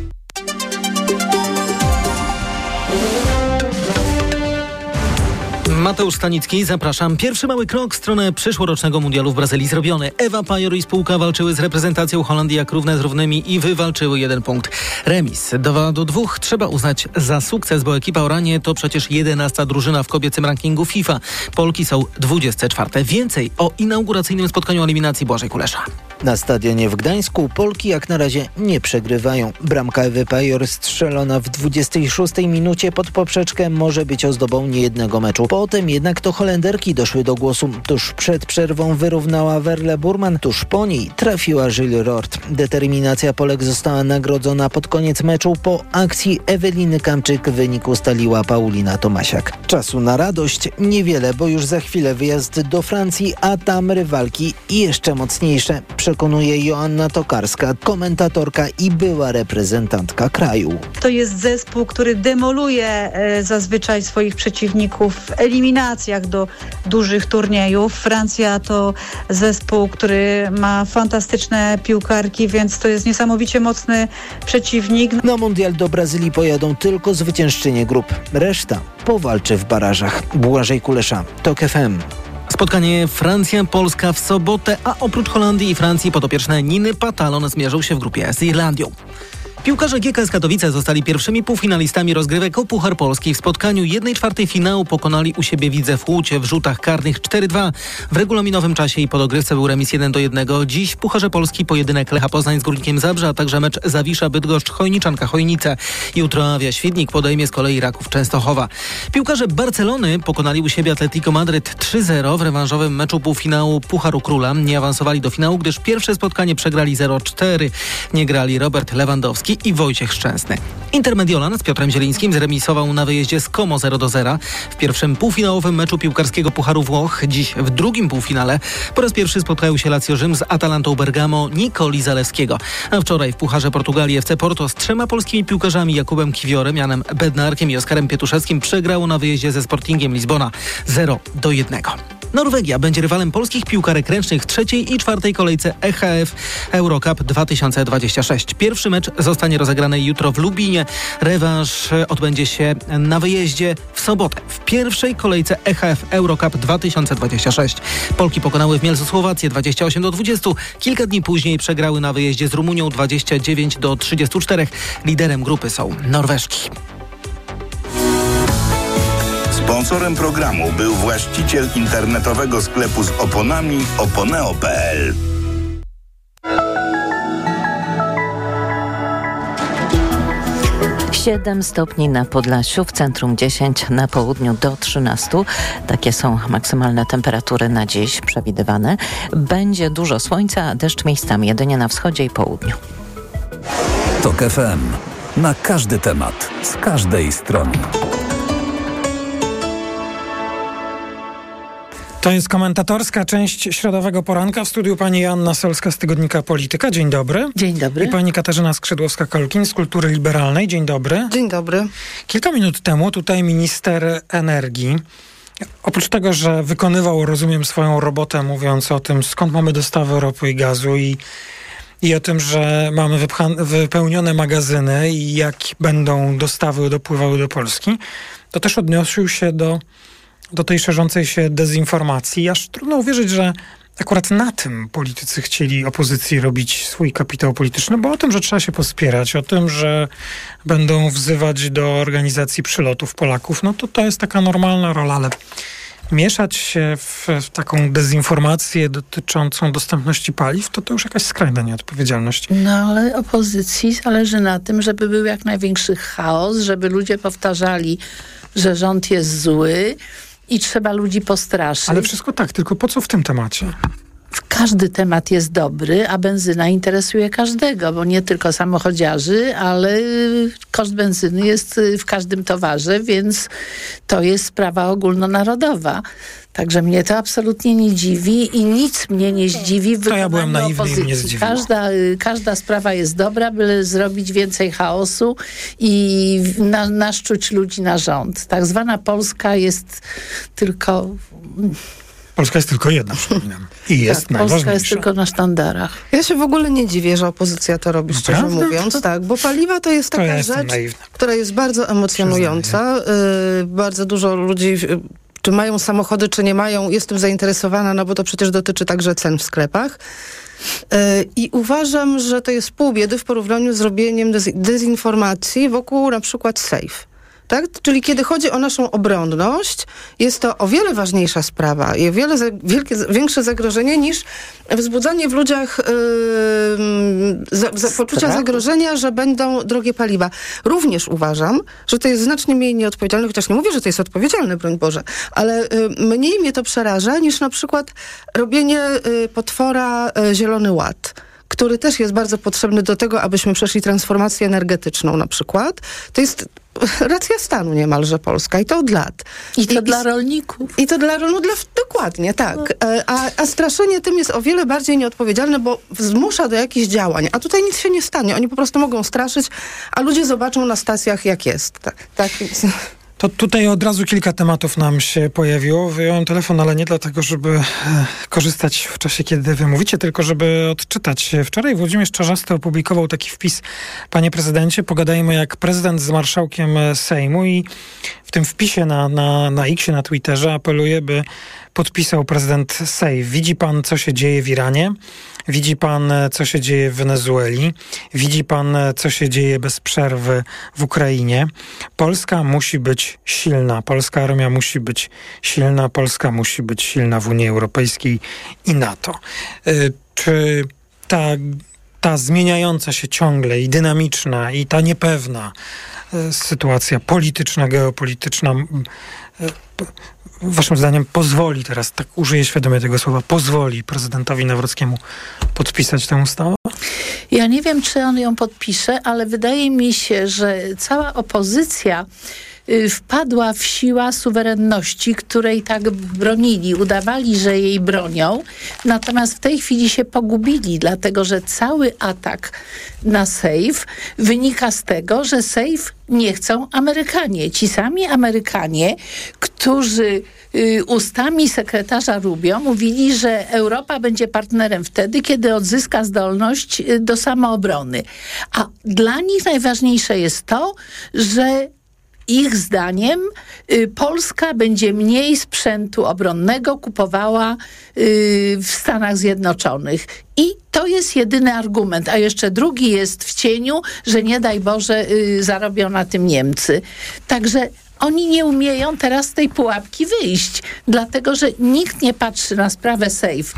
Mateusz Stanicki, zapraszam. Pierwszy mały krok w stronę przyszłorocznego mundialu w Brazylii zrobiony. Ewa Pajor i spółka walczyły z reprezentacją Holandii jak równe z równymi i wywalczyły jeden punkt. Remis dwa do dwóch trzeba uznać za sukces, bo ekipa Oranie to przecież jedenasta drużyna w kobiecym rankingu FIFA. Polki są dwudzieste czwarte. Więcej o inauguracyjnym spotkaniu eliminacji Błażej Kulesza. Na stadionie w Gdańsku Polki jak na razie nie przegrywają. Bramka Ewy Pajor strzelona w dwudziestej szóstej minucie pod poprzeczkę może być ozdobą niejednego meczu. Potem jednak to Holenderki doszły do głosu. Tuż przed przerwą wyrównała Werle Burman, tuż po niej trafiła Gilles Rort. Determinacja Polek została nagrodzona pod koniec meczu. Po akcji Eweliny Kamczyk wynik ustaliła Paulina Tomasiak. Czasu na radość niewiele, bo już za chwilę wyjazd do Francji, a tam rywalki jeszcze mocniejsze. Przekonuje Joanna Tokarska, komentatorka i była reprezentantka kraju. To jest zespół, który demoluje e, zazwyczaj swoich przeciwników w eliminacjach do dużych turniejów. Francja to zespół, który ma fantastyczne piłkarki, więc to jest niesamowicie mocny przeciwnik. Na mundial do Brazylii pojadą tylko zwyciężczynie grup. Reszta powalczy w barażach. Błażej Kulesza, Tok F M. Spotkanie Francja-Polska w sobotę, a oprócz Holandii i Francji podopieczne Niny Patalon zmierzą się w grupie z Irlandią. Piłkarze G K S Katowice zostali pierwszymi półfinalistami rozgrywek o Puchar Polski. W spotkaniu jednej czwartej finału pokonali u siebie Widzew Łódź w rzutach karnych cztery dwa. W regulaminowym czasie i po dogrywce był remis jeden do jednego. Dziś w Pucharze Polski pojedynek Lecha Poznań z Górnikiem Zabrze, a także mecz Zawisza Bydgoszcz Chojniczanka Chojnice. Jutro Awia Świdnik podejmie z kolei Raków Częstochowa. Piłkarze Barcelony pokonali u siebie Atletico Madryt trzy zero w rewanżowym meczu półfinału Pucharu Króla. Nie awansowali do finału, gdyż pierwsze spotkanie przegrali zero cztery. Nie grali Robert Lewandowski i Wojciech Szczęsny. Inter Mediolan z Piotrem Zielińskim zremisował na wyjeździe z Como zero do zera w pierwszym półfinałowym meczu piłkarskiego Pucharu Włoch. Dziś w drugim półfinale po raz pierwszy spotkają się Lazio Rzym z Atalantą Bergamo Nikoli Zalewskiego. A wczoraj w Pucharze Portugalii F C Porto z trzema polskimi piłkarzami Jakubem Kiwiorem, Janem Bednarkiem i Oskarem Pietuszewskim przegrało na wyjeździe ze Sportingiem Lizbona zero do jednego. Norwegia będzie rywalem polskich piłkarek ręcznych w trzeciej i czwartej kolejce E H F Eurocup dwa tysiące dwadzieścia sześć. Pierwszy mecz zostanie rozegrany jutro w Lubinie. Rewanż odbędzie się na wyjeździe w sobotę. W pierwszej kolejce E H F Eurocup dwa tysiące dwadzieścia sześć. Polki pokonały w Mielcu Słowację dwadzieścia osiem do dwudziestu. Kilka dni później przegrały na wyjeździe z Rumunią dwadzieścia dziewięć do trzydziestu czterech. Liderem grupy są Norweżki. Sponsorem programu był właściciel internetowego sklepu z oponami oponeo kropka p l. siedem stopni na Podlasiu, w centrum dziesięć, na południu do trzynastu. Takie są maksymalne temperatury na dziś przewidywane. Będzie dużo słońca, deszcz miejscami jedynie na wschodzie i południu. Tok F M. Na każdy temat, z każdej strony. To jest komentatorska część środowego poranka. W studiu pani Joanna Solska z tygodnika Polityka. Dzień dobry. Dzień dobry. I pani Katarzyna Skrzydłowska-Kolkin z Kultury Liberalnej. Dzień dobry. Dzień dobry. Kilka minut temu tutaj minister energii, oprócz tego, że wykonywał, rozumiem, swoją robotę, mówiąc o tym, skąd mamy dostawy ropy i gazu i, i o tym, że mamy wypcha- wypełnione magazyny i jak będą dostawy dopływały do Polski, to też odnosił się do do tej szerzącej się dezinformacji. Aż trudno uwierzyć, że akurat na tym politycy chcieli opozycji robić swój kapitał polityczny, bo o tym, że trzeba się pospierać, o tym, że będą wzywać do organizacji przylotów Polaków, no to to jest taka normalna rola, ale mieszać się w, w taką dezinformację dotyczącą dostępności paliw, to to już jakaś skrajna nieodpowiedzialność. No ale opozycji zależy na tym, żeby był jak największy chaos, żeby ludzie powtarzali, że rząd jest zły i trzeba ludzi postraszyć. Ale wszystko tak, tylko po co w tym temacie? Każdy temat jest dobry, a benzyna interesuje każdego, bo nie tylko samochodziarzy, ale koszt benzyny jest w każdym towarze, więc to jest sprawa ogólnonarodowa. Także mnie to absolutnie nie dziwi i nic mnie nie zdziwi w to ja byłem naiwny opozycji. I mnie zdziwiło. Każda, każda sprawa jest dobra, byle zrobić więcej chaosu i na, naszczuć ludzi na rząd. Tak zwana Polska jest tylko... Polska jest tylko jedna, przypominam. I jest tak, najważniejsza. Polska jest tylko na sztandarach. Ja się w ogóle nie dziwię, że opozycja to robi, szczerze Naprawdę? mówiąc. Tak, bo paliwa to jest taka to ja rzecz, naiwny. która jest bardzo emocjonująca. Yy, bardzo dużo ludzi... Yy, czy mają samochody, czy nie mają, jestem zainteresowana, no bo to przecież dotyczy także cen w sklepach. Yy, I uważam, że to jest pół biedy w porównaniu z robieniem dez- dezinformacji wokół na przykład safe. Tak? Czyli kiedy chodzi o naszą obronność, jest to o wiele ważniejsza sprawa i o wiele za, wielkie, większe zagrożenie niż wzbudzanie w ludziach yy, za, za, poczucia zagrożenia, że będą drogie paliwa. Również uważam, że to jest znacznie mniej nieodpowiedzialne, chociaż nie mówię, że to jest odpowiedzialne, broń Boże, ale yy, mniej mnie to przeraża niż na przykład robienie yy, potwora yy, Zielony Ład, który też jest bardzo potrzebny do tego, abyśmy przeszli transformację energetyczną na przykład. To jest racja stanu niemalże polska i to od lat. I to I, dla i, rolników. I to dla rolników, dokładnie, tak. No. A, a straszenie tym jest o wiele bardziej nieodpowiedzialne, bo zmusza do jakichś działań. A tutaj nic się nie stanie. Oni po prostu mogą straszyć, a ludzie zobaczą na stacjach, jak jest. Tak, tak. To tutaj od razu kilka tematów nam się pojawiło. Wyjąłem telefon, ale nie dlatego, żeby e, korzystać w czasie, kiedy wy mówicie, tylko żeby odczytać. Wczoraj Włodzimierz Czarzasty opublikował taki wpis: panie prezydencie, pogadajmy jak prezydent z marszałkiem Sejmu, i w tym wpisie na, na, na X-ie, na Twitterze apeluje, by podpisał prezydent Sejm. Widzi pan, co się dzieje w Iranie? Widzi pan, co się dzieje w Wenezueli. Widzi pan, co się dzieje bez przerwy w Ukrainie. Polska musi być silna. Polska armia musi być silna. Polska musi być silna w Unii Europejskiej i NATO. Czy ta, ta zmieniająca się ciągle i dynamiczna i ta niepewna sytuacja polityczna, geopolityczna waszym zdaniem pozwoli, teraz tak użyję świadomie tego słowa, pozwoli prezydentowi Nawrockiemu podpisać tę ustawę? Ja nie wiem, czy on ją podpisze, ale wydaje mi się, że cała opozycja wpadła w siła suwerenności, której tak bronili, udawali, że jej bronią, natomiast w tej chwili się pogubili, dlatego że cały atak na Sejf wynika z tego, że Sejf nie chcą Amerykanie. Ci sami Amerykanie, którzy y, ustami sekretarza Rubio mówili, że Europa będzie partnerem wtedy, kiedy odzyska zdolność y, do samoobrony. A dla nich najważniejsze jest to, że ich zdaniem y, Polska będzie mniej sprzętu obronnego kupowała y, w Stanach Zjednoczonych. I to jest jedyny argument. A jeszcze drugi jest w cieniu, że nie daj Boże y, zarobią na tym Niemcy. Także oni nie umieją teraz z tej pułapki wyjść, dlatego że nikt nie patrzy na sprawę Sejf.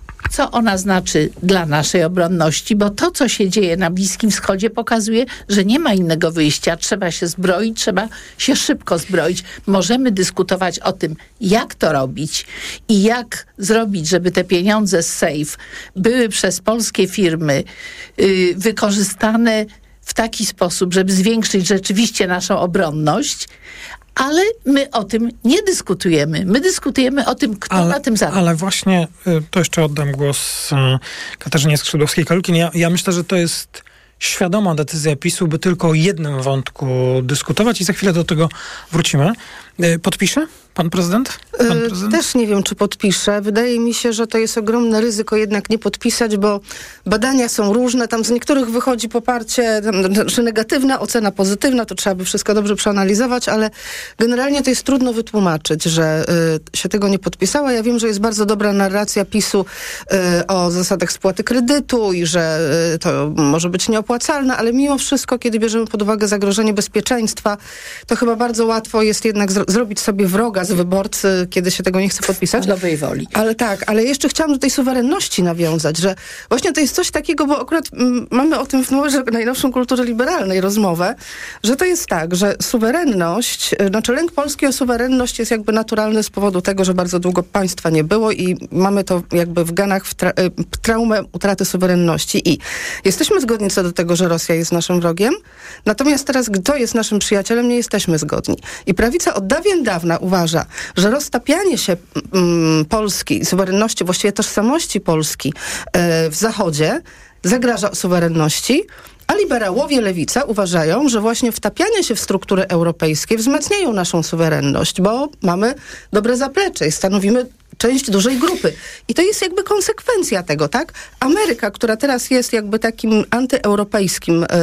Co ona znaczy dla naszej obronności, bo to, co się dzieje na Bliskim Wschodzie, pokazuje, że nie ma innego wyjścia. Trzeba się zbroić, trzeba się szybko zbroić. Możemy dyskutować o tym, jak to robić i jak zrobić, żeby te pieniądze z Sejf były przez polskie firmy yy, wykorzystane w taki sposób, żeby zwiększyć rzeczywiście naszą obronność, ale my o tym nie dyskutujemy. My dyskutujemy o tym, kto ale, na tym zarabia. Ale właśnie, to jeszcze oddam głos Katarzynie Skrzydłowskiej-Kalukin. Ja, ja myślę, że to jest świadoma decyzja PiSu, by tylko o jednym wątku dyskutować i za chwilę do tego wrócimy. Podpisze pan prezydent? Pan prezydent? Też nie wiem, czy podpiszę. Wydaje mi się, że to jest ogromne ryzyko jednak nie podpisać, bo badania są różne. Tam z niektórych wychodzi poparcie, tam, że negatywna, ocena pozytywna, to trzeba by wszystko dobrze przeanalizować, ale generalnie to jest trudno wytłumaczyć, że y, się tego nie podpisała. Ja wiem, że jest bardzo dobra narracja PiSu y, o zasadach spłaty kredytu i że y, to może być nieopłacalne, ale mimo wszystko, kiedy bierzemy pod uwagę zagrożenie bezpieczeństwa, to chyba bardzo łatwo jest jednak zro- zrobić sobie wroga z wyborcy, kiedy się tego nie chce podpisać. Z dobrej woli. Ale tak, ale jeszcze chciałam do tej suwerenności nawiązać, że właśnie to jest coś takiego, bo akurat m, mamy o tym w Nowej Najnowszą Kulturze Liberalnej rozmowę, że to jest tak, że suwerenność, znaczy lęk Polski o suwerenność jest jakby naturalny z powodu tego, że bardzo długo państwa nie było i mamy to jakby w genach w tra- traumę utraty suwerenności i jesteśmy zgodni co do tego, że Rosja jest naszym wrogiem, natomiast teraz kto jest naszym przyjacielem, nie jesteśmy zgodni. I prawica od dawien dawna uważa, że roztapianie się mm, Polski, suwerenności, właściwie tożsamości Polski e, w Zachodzie zagraża suwerenności, a liberałowie, lewica uważają, że właśnie wtapianie się w struktury europejskie wzmacniają naszą suwerenność, bo mamy dobre zaplecze i stanowimy część dużej grupy. I to jest jakby konsekwencja tego, tak? Ameryka, która teraz jest jakby takim antyeuropejskim e,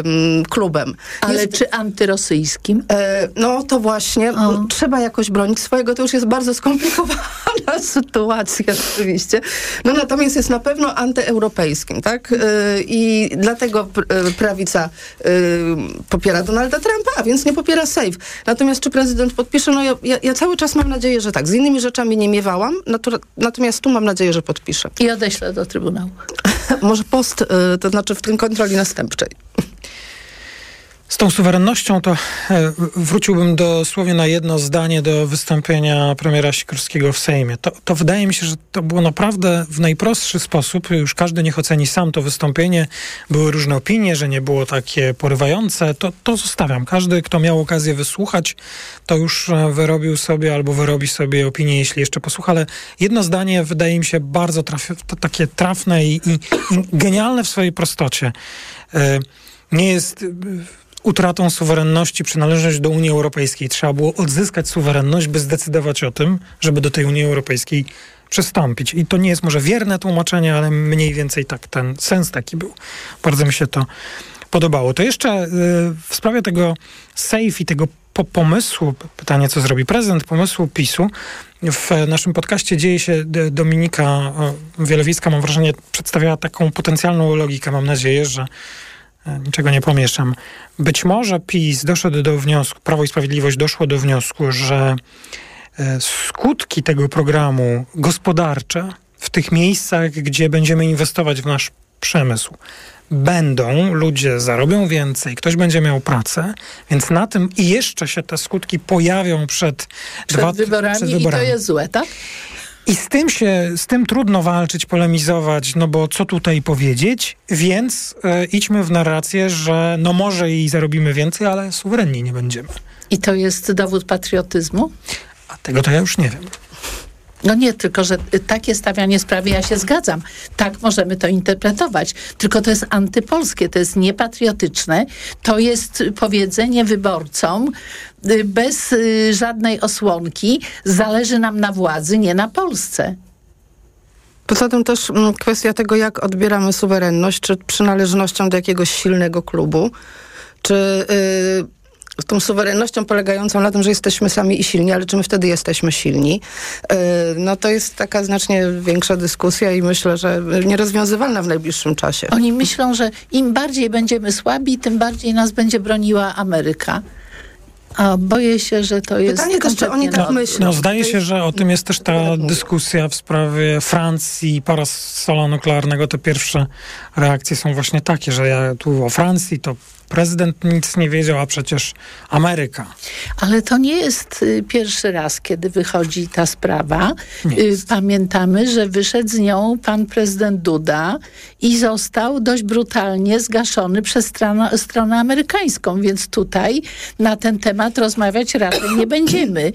klubem. Ale jest, czy antyrosyjskim? E, no to właśnie, trzeba jakoś bronić swojego, to już jest bardzo skomplikowana sytuacja oczywiście. No natomiast jest na pewno antyeuropejskim, tak? E, I dlatego pr- prawica e, popiera Donalda Trumpa, a więc nie popiera Sejf. Natomiast czy prezydent podpisze? No ja, ja, ja cały czas mam nadzieję, że tak. Z innymi rzeczami nie miewałam, natura- natomiast tu mam nadzieję, że podpisze. I odeślę do Trybunału. Może post, y, to znaczy w tym kontroli następczej. Z tą suwerennością to e, wróciłbym dosłownie na jedno zdanie do wystąpienia premiera Sikorskiego w Sejmie. To, to wydaje mi się, że to było naprawdę w najprostszy sposób. Już każdy niech oceni sam to wystąpienie. Były różne opinie, że nie było takie porywające. To, to zostawiam. Każdy, kto miał okazję wysłuchać, to już wyrobił sobie albo wyrobi sobie opinię, jeśli jeszcze posłucha. Ale jedno zdanie wydaje mi się bardzo trafi- to takie trafne i, i, i genialne w swojej prostocie. E, nie jest utratą suwerenności przynależność do Unii Europejskiej. Trzeba było odzyskać suwerenność, by zdecydować o tym, żeby do tej Unii Europejskiej przystąpić. I to nie jest może wierne tłumaczenie, ale mniej więcej tak ten sens taki był. Bardzo mi się to podobało. To jeszcze y, w sprawie tego Sejf i tego po pomysłu, pytanie co zrobi prezydent, pomysłu PiSu, w naszym podcaście Dzieje się Dominika Wielowicka, mam wrażenie, przedstawiała taką potencjalną logikę. Mam nadzieję, że niczego nie pomieszam. Być może PiS doszedł do wniosku, Prawo i Sprawiedliwość doszło do wniosku, że skutki tego programu gospodarcze w tych miejscach, gdzie będziemy inwestować w nasz przemysł, będą, ludzie zarobią więcej, ktoś będzie miał pracę, więc na tym i jeszcze się te skutki pojawią przed, przed, dwa, wyborami, przed wyborami. I to jest złe, tak? I z tym się, z tym trudno walczyć, polemizować, no bo co tutaj powiedzieć, więc e, idźmy w narrację, że no może i zarobimy więcej, ale suwerenni nie będziemy. I to jest dowód patriotyzmu? A tego to ja już nie wiem. No nie, tylko że takie stawianie sprawy, ja się zgadzam. Tak możemy to interpretować. Tylko to jest antypolskie, to jest niepatriotyczne. To jest powiedzenie wyborcom bez żadnej osłonki. Zależy nam na władzy, nie na Polsce. Poza tym też m, kwestia tego, jak odbieramy suwerenność, czy przynależnością do jakiegoś silnego klubu, czy... Yy, z tą suwerennością polegającą na tym, że jesteśmy sami i silni, ale czy my wtedy jesteśmy silni? Yy, no to jest taka znacznie większa dyskusja i myślę, że nierozwiązywalna w najbliższym czasie. Oni myślą, że im bardziej będziemy słabi, tym bardziej nas będzie broniła Ameryka. A boję się, że to jest... Pytanie też, czy oni tak myślą. No, zdaje się, że o tym jest też ta dyskusja w sprawie Francji, parasola nuklearnego. Te pierwsze reakcje są właśnie takie, że ja tu o Francji to prezydent nic nie wiedział, a przecież Ameryka. Ale to nie jest y, pierwszy raz, kiedy wychodzi ta sprawa. Y, pamiętamy, że wyszedł z nią pan prezydent Duda i został dość brutalnie zgaszony przez stronę, stronę amerykańską, więc tutaj na ten temat rozmawiać raczej nie będziemy.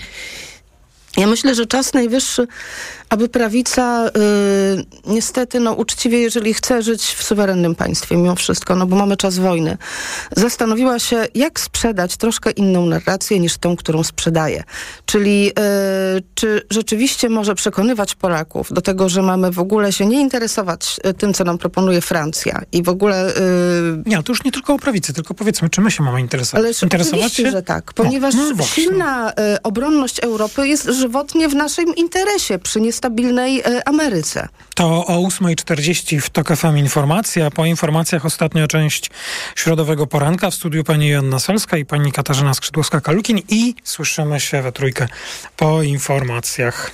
Ja myślę, że czas najwyższy, aby prawica y, niestety, no uczciwie, jeżeli chce żyć w suwerennym państwie mimo wszystko, no bo mamy czas wojny, zastanowiła się, jak sprzedać troszkę inną narrację niż tą, którą sprzedaje. Czyli y, czy rzeczywiście może przekonywać Polaków do tego, że mamy w ogóle się nie interesować tym, co nam proponuje Francja i w ogóle... Y, nie, to już nie tylko o prawicy, tylko powiedzmy, czy my się mamy interesować? Ale interesować się? że tak, ponieważ no, no silna y, obronność Europy jest żywotnie w naszym interesie przy niestabilnej y, Ameryce. To o ósma czterdzieści w TOK F M informacja. Po informacjach ostatnia część środowego poranka. W studiu pani Joanna Solska i pani Katarzyna Skrzydłowska-Kalukin i słyszymy się we trójkę po informacjach.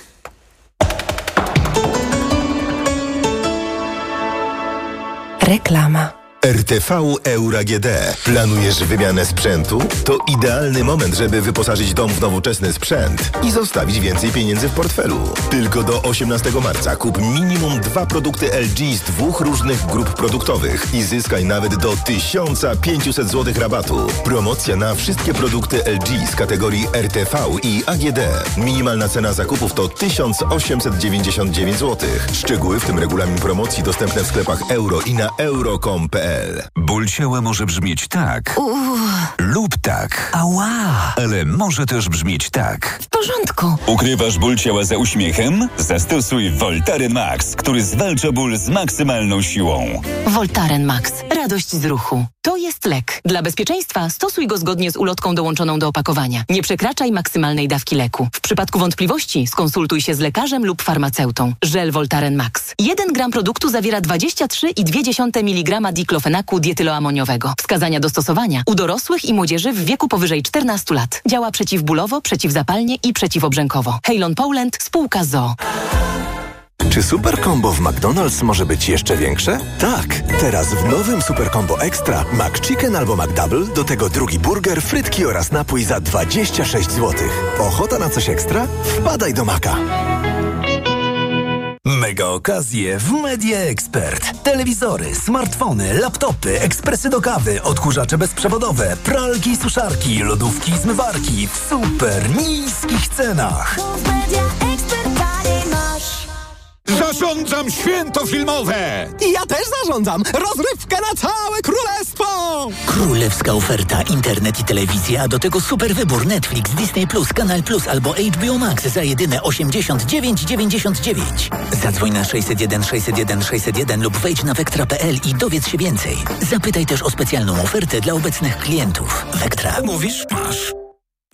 Reklama. R T V Euro A G D. Planujesz wymianę sprzętu? To idealny moment, żeby wyposażyć dom w nowoczesny sprzęt i zostawić więcej pieniędzy w portfelu. Tylko do osiemnastego marca kup minimum dwa produkty L G z dwóch różnych grup produktowych i zyskaj nawet do tysiąc pięćset złotych rabatu. Promocja na wszystkie produkty L G z kategorii R T V i A G D. Minimalna cena zakupów to tysiąc osiemset dziewięćdziesiąt dziewięć złotych. Szczegóły, w tym regulamin promocji, dostępne w sklepach euro i na euro kropka com kropka p l. Ból ciała może brzmieć tak Uuu. lub tak. Ała. Ale może też brzmieć tak. W porządku. Ukrywasz ból ciała za uśmiechem? Zastosuj Voltaren Max, który zwalcza ból z maksymalną siłą. Voltaren Max. Radość z ruchu. To jest lek. Dla bezpieczeństwa stosuj go zgodnie z ulotką dołączoną do opakowania. Nie przekraczaj maksymalnej dawki leku. W przypadku wątpliwości skonsultuj się z lekarzem lub farmaceutą. Żel Voltaren Max. jeden gram produktu zawiera dwadzieścia trzy i dwie dziesiąte miligrama diklofenaku dietyloamoniowego. Wskazania do stosowania u dorosłych i młodzieży w wieku powyżej czternastu lat. Działa przeciwbólowo, przeciwzapalnie i przeciwobrzękowo. Hejlon Poland, spółka Z O O. Czy Super Combo w McDonald's może być jeszcze większe? Tak! Teraz w nowym Super Combo Extra McChicken albo McDouble, do tego drugi burger, frytki oraz napój za dwadzieścia sześć złotych. Ochota na coś ekstra? Wpadaj do Maka! Mega okazje w Media Expert. Telewizory, smartfony, laptopy, ekspresy do kawy, odkurzacze bezprzewodowe, pralki, suszarki, lodówki, zmywarki w super niskich cenach. Zarządzam święto filmowe! I ja też zarządzam! Rozrywkę na całe królestwo! Królewska oferta, internet i telewizja, a do tego super wybór Netflix, Disney Plus, Kanal Plus albo H B O Max za jedyne osiemdziesiąt dziewięć dziewięćdziesiąt dziewięć. Zadzwoń na sześćset jeden sześćset jeden sześćset jeden lub wejdź na wektra kropka p l i dowiedz się więcej. Zapytaj też o specjalną ofertę dla obecnych klientów. Wektra. Mówisz? Masz.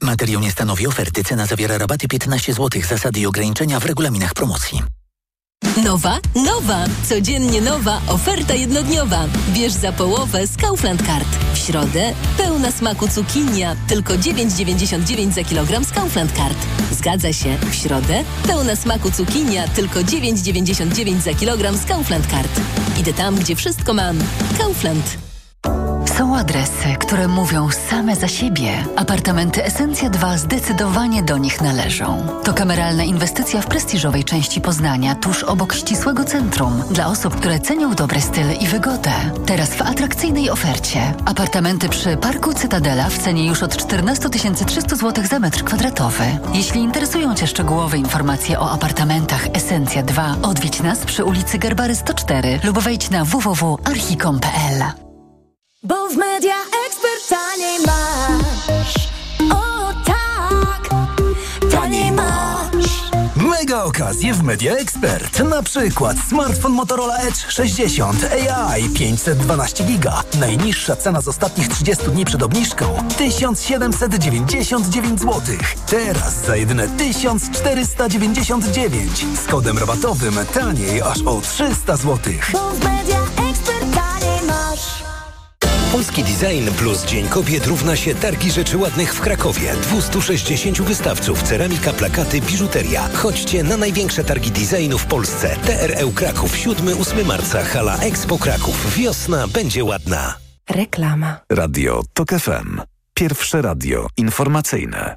Materiał nie stanowi oferty. Cena zawiera rabaty piętnaście złotych. Zasady i ograniczenia w regulaminach promocji. Nowa, nowa, codziennie nowa oferta jednodniowa. Bierz za połowę z Kaufland Card. W środę pełna smaku cukinia, tylko dziewięć dziewięćdziesiąt dziewięć za kilogram z Kaufland Card. Zgadza się, w środę pełna smaku cukinia, tylko dziewięć dziewięćdziesiąt dziewięć za kilogram z Kaufland Card. Idę tam, gdzie wszystko mam. Kaufland. Są adresy, które mówią same za siebie. Apartamenty Esencja dwa zdecydowanie do nich należą. To kameralna inwestycja w prestiżowej części Poznania, tuż obok ścisłego centrum. Dla osób, które cenią dobry styl i wygodę. Teraz w atrakcyjnej ofercie. Apartamenty przy Parku Cytadela w cenie już od czternaście tysięcy trzysta złotych za metr kwadratowy. Jeśli interesują Cię szczegółowe informacje o apartamentach Esencja dwa, odwiedź nas przy ulicy Garbary sto cztery lub wejdź na w w w kropka archicom kropka p l. Bo w Media Expert taniej masz. O tak, taniej masz. Mega okazje w Media Expert. Na przykład smartfon Motorola Edge sześćdziesiąt A I pięćset dwanaście giga. Najniższa cena z ostatnich trzydziestu dni przed obniżką tysiąc siedemset dziewięćdziesiąt dziewięć złotych. Teraz za jedyne tysiąc czterysta dziewięćdziesiąt dziewięć. Z kodem rabatowym taniej aż o trzysta złotych. Bo w Media Expert taniej masz. Polski Design plus Dzień Kobiet równa się Targi Rzeczy Ładnych w Krakowie. dwieście sześćdziesiąt wystawców, ceramika, plakaty, biżuteria. Chodźcie na największe targi designu w Polsce. T R E Kraków, siódmego do ósmego marca, hala Expo Kraków. Wiosna będzie ładna. Reklama. Radio TOK F M. Pierwsze radio informacyjne.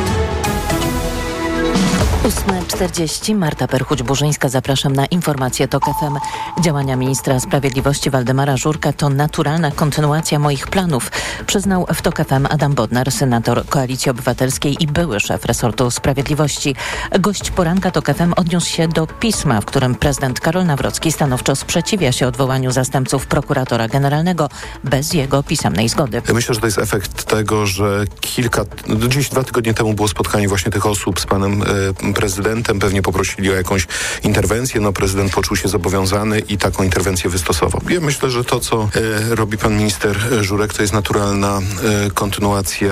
ósma czterdzieści. Marta Perchuć-Burzyńska. Zapraszam na informacje TOK F M. Działania ministra sprawiedliwości Waldemara Żurka to naturalna kontynuacja moich planów, przyznał w TOK F M Adam Bodnar, senator Koalicji Obywatelskiej i były szef resortu sprawiedliwości. Gość poranka TOK F M odniósł się do pisma, w którym prezydent Karol Nawrocki stanowczo sprzeciwia się odwołaniu zastępców prokuratora generalnego bez jego pisemnej zgody. Ja myślę, że to jest efekt tego, że kilka, gdzieś dwa tygodnie temu było spotkanie właśnie tych osób z panem y, prezydentem, pewnie poprosili o jakąś interwencję, no prezydent poczuł się zobowiązany i taką interwencję wystosował. Ja myślę, że to, co e, robi pan minister Żurek, to jest naturalna e, kontynuacja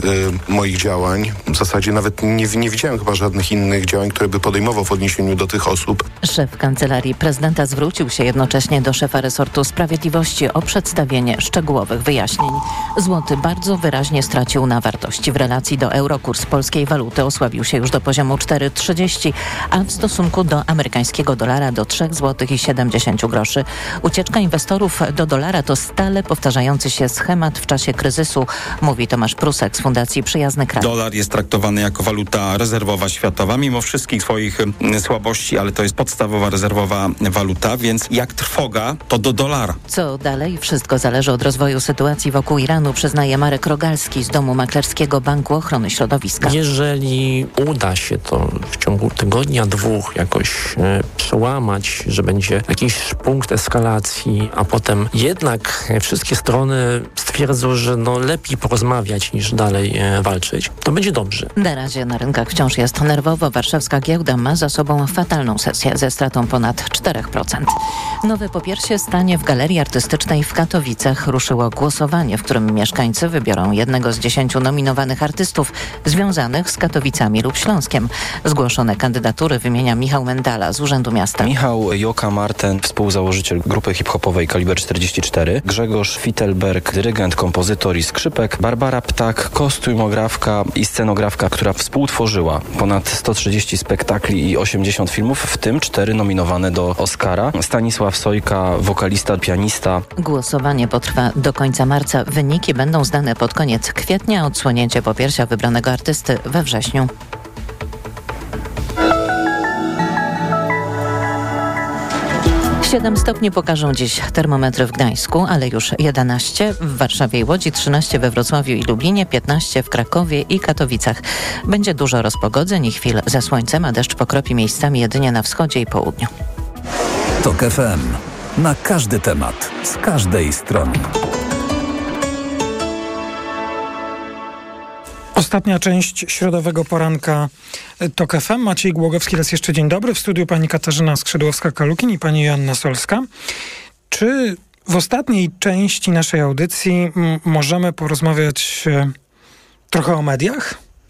e, moich działań. W zasadzie nawet nie, nie widziałem chyba żadnych innych działań, które by podejmował w odniesieniu do tych osób. Szef Kancelarii Prezydenta zwrócił się jednocześnie do szefa resortu sprawiedliwości o przedstawienie szczegółowych wyjaśnień. Złoty bardzo wyraźnie stracił na wartości. W relacji do euro kurs polskiej waluty osłabił się już do poziomu cztery trzydzieści, a w stosunku do amerykańskiego dolara do trzy złote siedemdziesiąt groszy. Ucieczka inwestorów do dolara to stale powtarzający się schemat w czasie kryzysu, mówi Tomasz Prusek z Fundacji Przyjazny Kraj. Dolar jest traktowany jako waluta rezerwowa światowa, mimo wszystkich swoich słabości, ale to jest podstawowa rezerwowa waluta, więc jak trwoga, to do dolara. Co dalej? Wszystko zależy od rozwoju sytuacji wokół Iranu, przyznaje Marek Rogalski z Domu Maklerskiego Banku Ochrony Środowiska. Jeżeli uda się to w ciągu tygodnia, dwóch jakoś e, przełamać, że będzie jakiś punkt eskalacji, a potem jednak wszystkie strony stwierdzą, że no lepiej porozmawiać niż dalej e, walczyć, to będzie dobrze. Na razie na rynkach wciąż jest nerwowo. Warszawska giełda ma za sobą fatalną sesję ze stratą ponad cztery procent. Nowe popiersie stanie w Galerii Artystycznej w Katowicach. Ruszyło głosowanie, w którym mieszkańcy wybiorą jednego z dziesięciu nominowanych artystów związanych z Katowicami lub Śląskiem. Zgłoszone kandydatury wymienia Michał Mendala z Urzędu Miasta. Michał Joka-Marten, współzałożyciel grupy hip-hopowej Kaliber czterdzieści cztery. Grzegorz Fittelberg, dyrygent, kompozytor i skrzypek. Barbara Ptak, kostiumografka i scenografka, która współtworzyła ponad sto trzydzieści spektakli i osiemdziesiąt filmów, w tym cztery nominowane do Oscara. Stanisław Sojka, wokalista, pianista. Głosowanie potrwa do końca marca. Wyniki będą znane pod koniec kwietnia. Odsłonięcie popiersia wybranego artysty we wrześniu. siedem stopni pokażą dziś termometry w Gdańsku, ale już jedenaście w Warszawie i Łodzi, trzynaście we Wrocławiu i Lublinie, piętnaście w Krakowie i Katowicach. Będzie dużo rozpogodzeń i chwil ze słońcem, a deszcz pokropi miejscami jedynie na wschodzie i południu. TOK F M. Na każdy temat, z każdej strony. Ostatnia część środowego poranka TOK F M. Maciej Głogowski, raz jeszcze dzień dobry. W studiu pani Katarzyna Skrzydłowska-Kalukin i pani Joanna Solska. Czy w ostatniej części naszej audycji m- możemy porozmawiać e, trochę o mediach?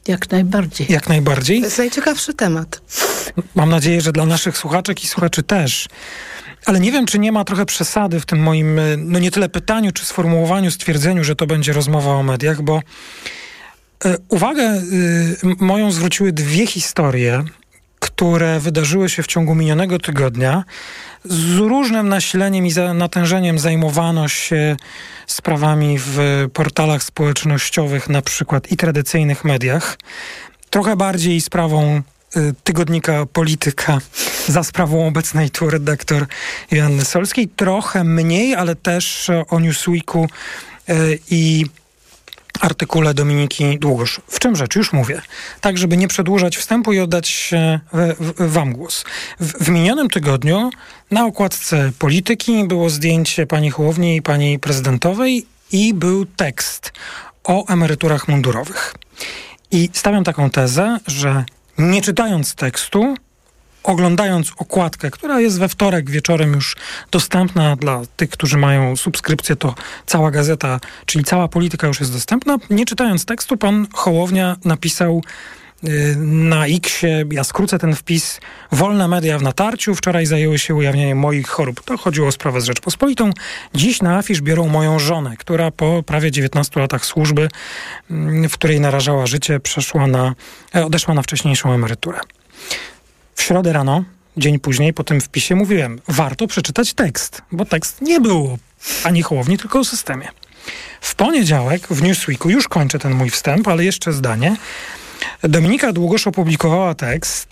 Jak najbardziej. Jak najbardziej. To jest najciekawszy temat. Mam nadzieję, że dla naszych słuchaczek i słuchaczy też. Ale nie wiem, czy nie ma trochę przesady w tym moim, no nie tyle pytaniu, czy sformułowaniu, stwierdzeniu, że to będzie rozmowa o mediach, bo y, uwagę y, moją zwróciły dwie historie, które wydarzyły się w ciągu minionego tygodnia. Z różnym nasileniem i za, natężeniem zajmowano się sprawami w portalach społecznościowych, na przykład i tradycyjnych mediach. Trochę bardziej sprawą y, tygodnika Polityka, za sprawą obecnej tu redaktor Joanny Solskiej. Trochę mniej, ale też o Newsweeku y, i artykule Dominiki Długosz. W czym rzecz? Już mówię. Tak, żeby nie przedłużać wstępu i oddać w, w, wam głos. W, w minionym tygodniu na okładce Polityki było zdjęcie pani Hołowni i pani prezydentowej i był tekst o emeryturach mundurowych. I stawiam taką tezę, że nie czytając tekstu, oglądając okładkę, która jest we wtorek wieczorem już dostępna dla tych, którzy mają subskrypcję, to cała gazeta, czyli cała Polityka już jest dostępna. Nie czytając tekstu, pan Hołownia napisał yy, na X-ie, ja skrócę ten wpis, wolne media w natarciu, wczoraj zajęły się ujawnieniem moich chorób. To chodziło o sprawę z Rzeczpospolitą. Dziś na afisz biorą moją żonę, która po prawie dziewiętnastu latach służby, yy, w której narażała życie, przeszła na, yy, odeszła na wcześniejszą emeryturę. W środę rano, dzień później, po tym wpisie mówiłem, warto przeczytać tekst, bo tekst nie był ani Hołowni, tylko o systemie. W poniedziałek w Newsweeku, już kończę ten mój wstęp, ale jeszcze zdanie, Dominika Długosz opublikowała tekst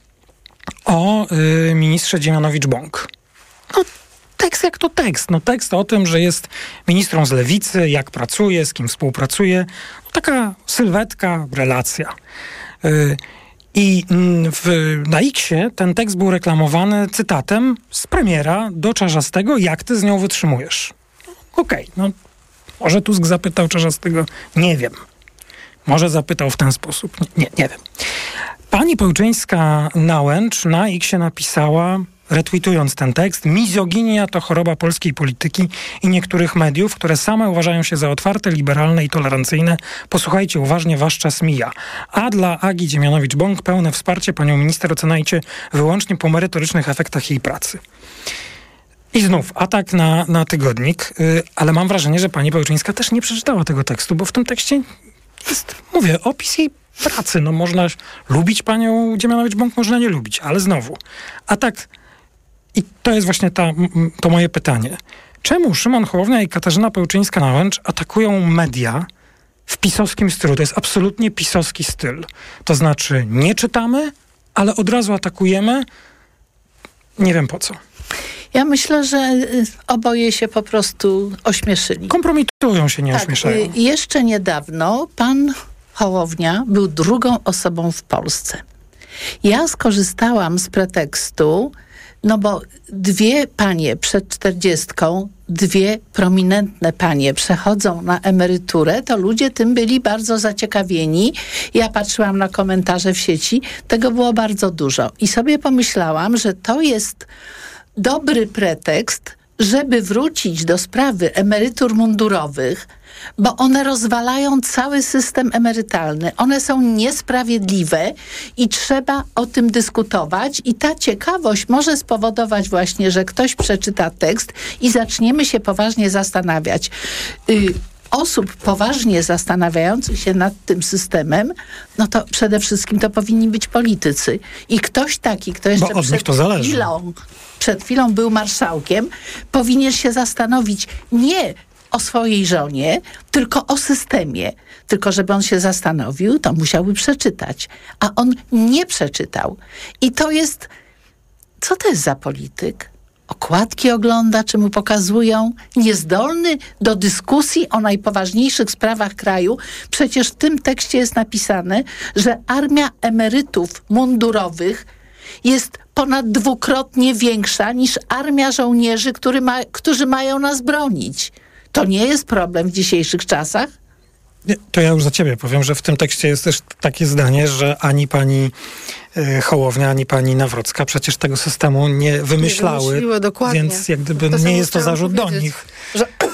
o y, ministrze Dziemianowicz-Bąk. No, tekst jak to tekst. No, tekst o tym, że jest ministrą z Lewicy, jak pracuje, z kim współpracuje. No, taka sylwetka, relacja. Y, I w, na X-ie ten tekst był reklamowany cytatem z premiera do Czarzastego, jak ty z nią wytrzymujesz. Okej, okay, no może Tusk zapytał Czarzastego, nie wiem. Może zapytał w ten sposób, nie, nie, nie wiem. Pani Pełczyńska-Nałęcz na X-ie napisała, retweetując ten tekst, mizoginia to choroba polskiej polityki i niektórych mediów, które same uważają się za otwarte, liberalne i tolerancyjne. Posłuchajcie uważnie, wasz czas mija. A dla Agi Dziemianowicz-Bąk pełne wsparcie panią minister oceniajcie wyłącznie po merytorycznych efektach jej pracy. I znów atak na, na tygodnik, yy, ale mam wrażenie, że pani Pełczyńska też nie przeczytała tego tekstu, bo w tym tekście jest, mówię, opis jej pracy. No można lubić panią Dziemianowicz-Bąk, można nie lubić, ale znowu atak. I to jest właśnie ta, to moje pytanie. Czemu Szymon Hołownia i Katarzyna Pełczyńska-Nałęcz atakują media w pisowskim stylu? To jest absolutnie pisowski styl. To znaczy nie czytamy, ale od razu atakujemy. Nie wiem po co. Ja myślę, że oboje się po prostu ośmieszyli. Kompromitują się, nie tak, ośmieszają. Jeszcze niedawno pan Hołownia był drugą osobą w Polsce. Ja skorzystałam z pretekstu, no bo dwie panie przed czterdziestką, dwie prominentne panie przechodzą na emeryturę, to ludzie tym byli bardzo zaciekawieni. Ja patrzyłam na komentarze w sieci, tego było bardzo dużo. I sobie pomyślałam, że to jest dobry pretekst, żeby wrócić do sprawy emerytur mundurowych, bo one rozwalają cały system emerytalny. One są niesprawiedliwe i trzeba o tym dyskutować. I ta ciekawość może spowodować właśnie, że ktoś przeczyta tekst i zaczniemy się poważnie zastanawiać. Y- osób poważnie zastanawiających się nad tym systemem, no to przede wszystkim to powinni być politycy. I ktoś taki, kto jeszcze Bo od nich to przed zależy. chwilą, przed chwilą był marszałkiem, powinien się zastanowić nie o swojej żonie, tylko o systemie. Tylko żeby on się zastanowił, to musiałby przeczytać. A on nie przeczytał. I to jest... Co to jest za polityk? Okładki ogląda, czy mu pokazują, niezdolny do dyskusji o najpoważniejszych sprawach kraju. Przecież w tym tekście jest napisane, że armia emerytów mundurowych jest ponad dwukrotnie większa niż armia żołnierzy, który ma, którzy mają nas bronić. To nie jest problem w dzisiejszych czasach? Nie, to ja już za ciebie powiem, że w tym tekście jest też takie zdanie, że ani pani y, Hołownia, ani pani Nawrocka przecież tego systemu nie wymyślały, nie dokładnie. więc jak gdyby to nie jest to zarzut do powiedzieć, nich. Że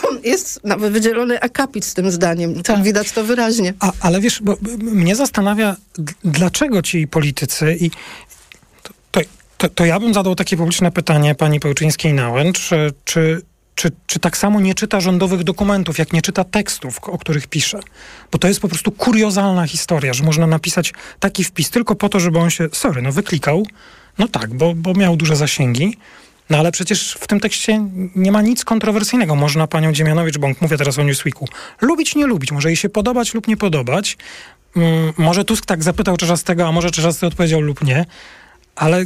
jest nawet wydzielony akapit z tym zdaniem. Tak. Widać to wyraźnie. A, ale wiesz, bo mnie zastanawia, d- dlaczego ci politycy i to, to, to, to ja bym zadał takie publiczne pytanie pani Pełczyńskiej-Nałęcz, czy, czy, czy, czy tak samo nie czyta rządowych dokumentów, jak nie czyta tekstów, o których pisze. Bo to jest po prostu kuriozalna historia, że można napisać taki wpis tylko po to, żeby on się, sorry, no wyklikał. No tak, bo, bo miał duże zasięgi. No ale przecież w tym tekście nie ma nic kontrowersyjnego. Można panią Dziemianowicz-Bąk, mówię teraz o Newsweeku, lubić, nie lubić. Może jej się podobać lub nie podobać. Hmm, może Tusk tak zapytał Czerzastego, a może Czerzasty odpowiedział lub nie. Ale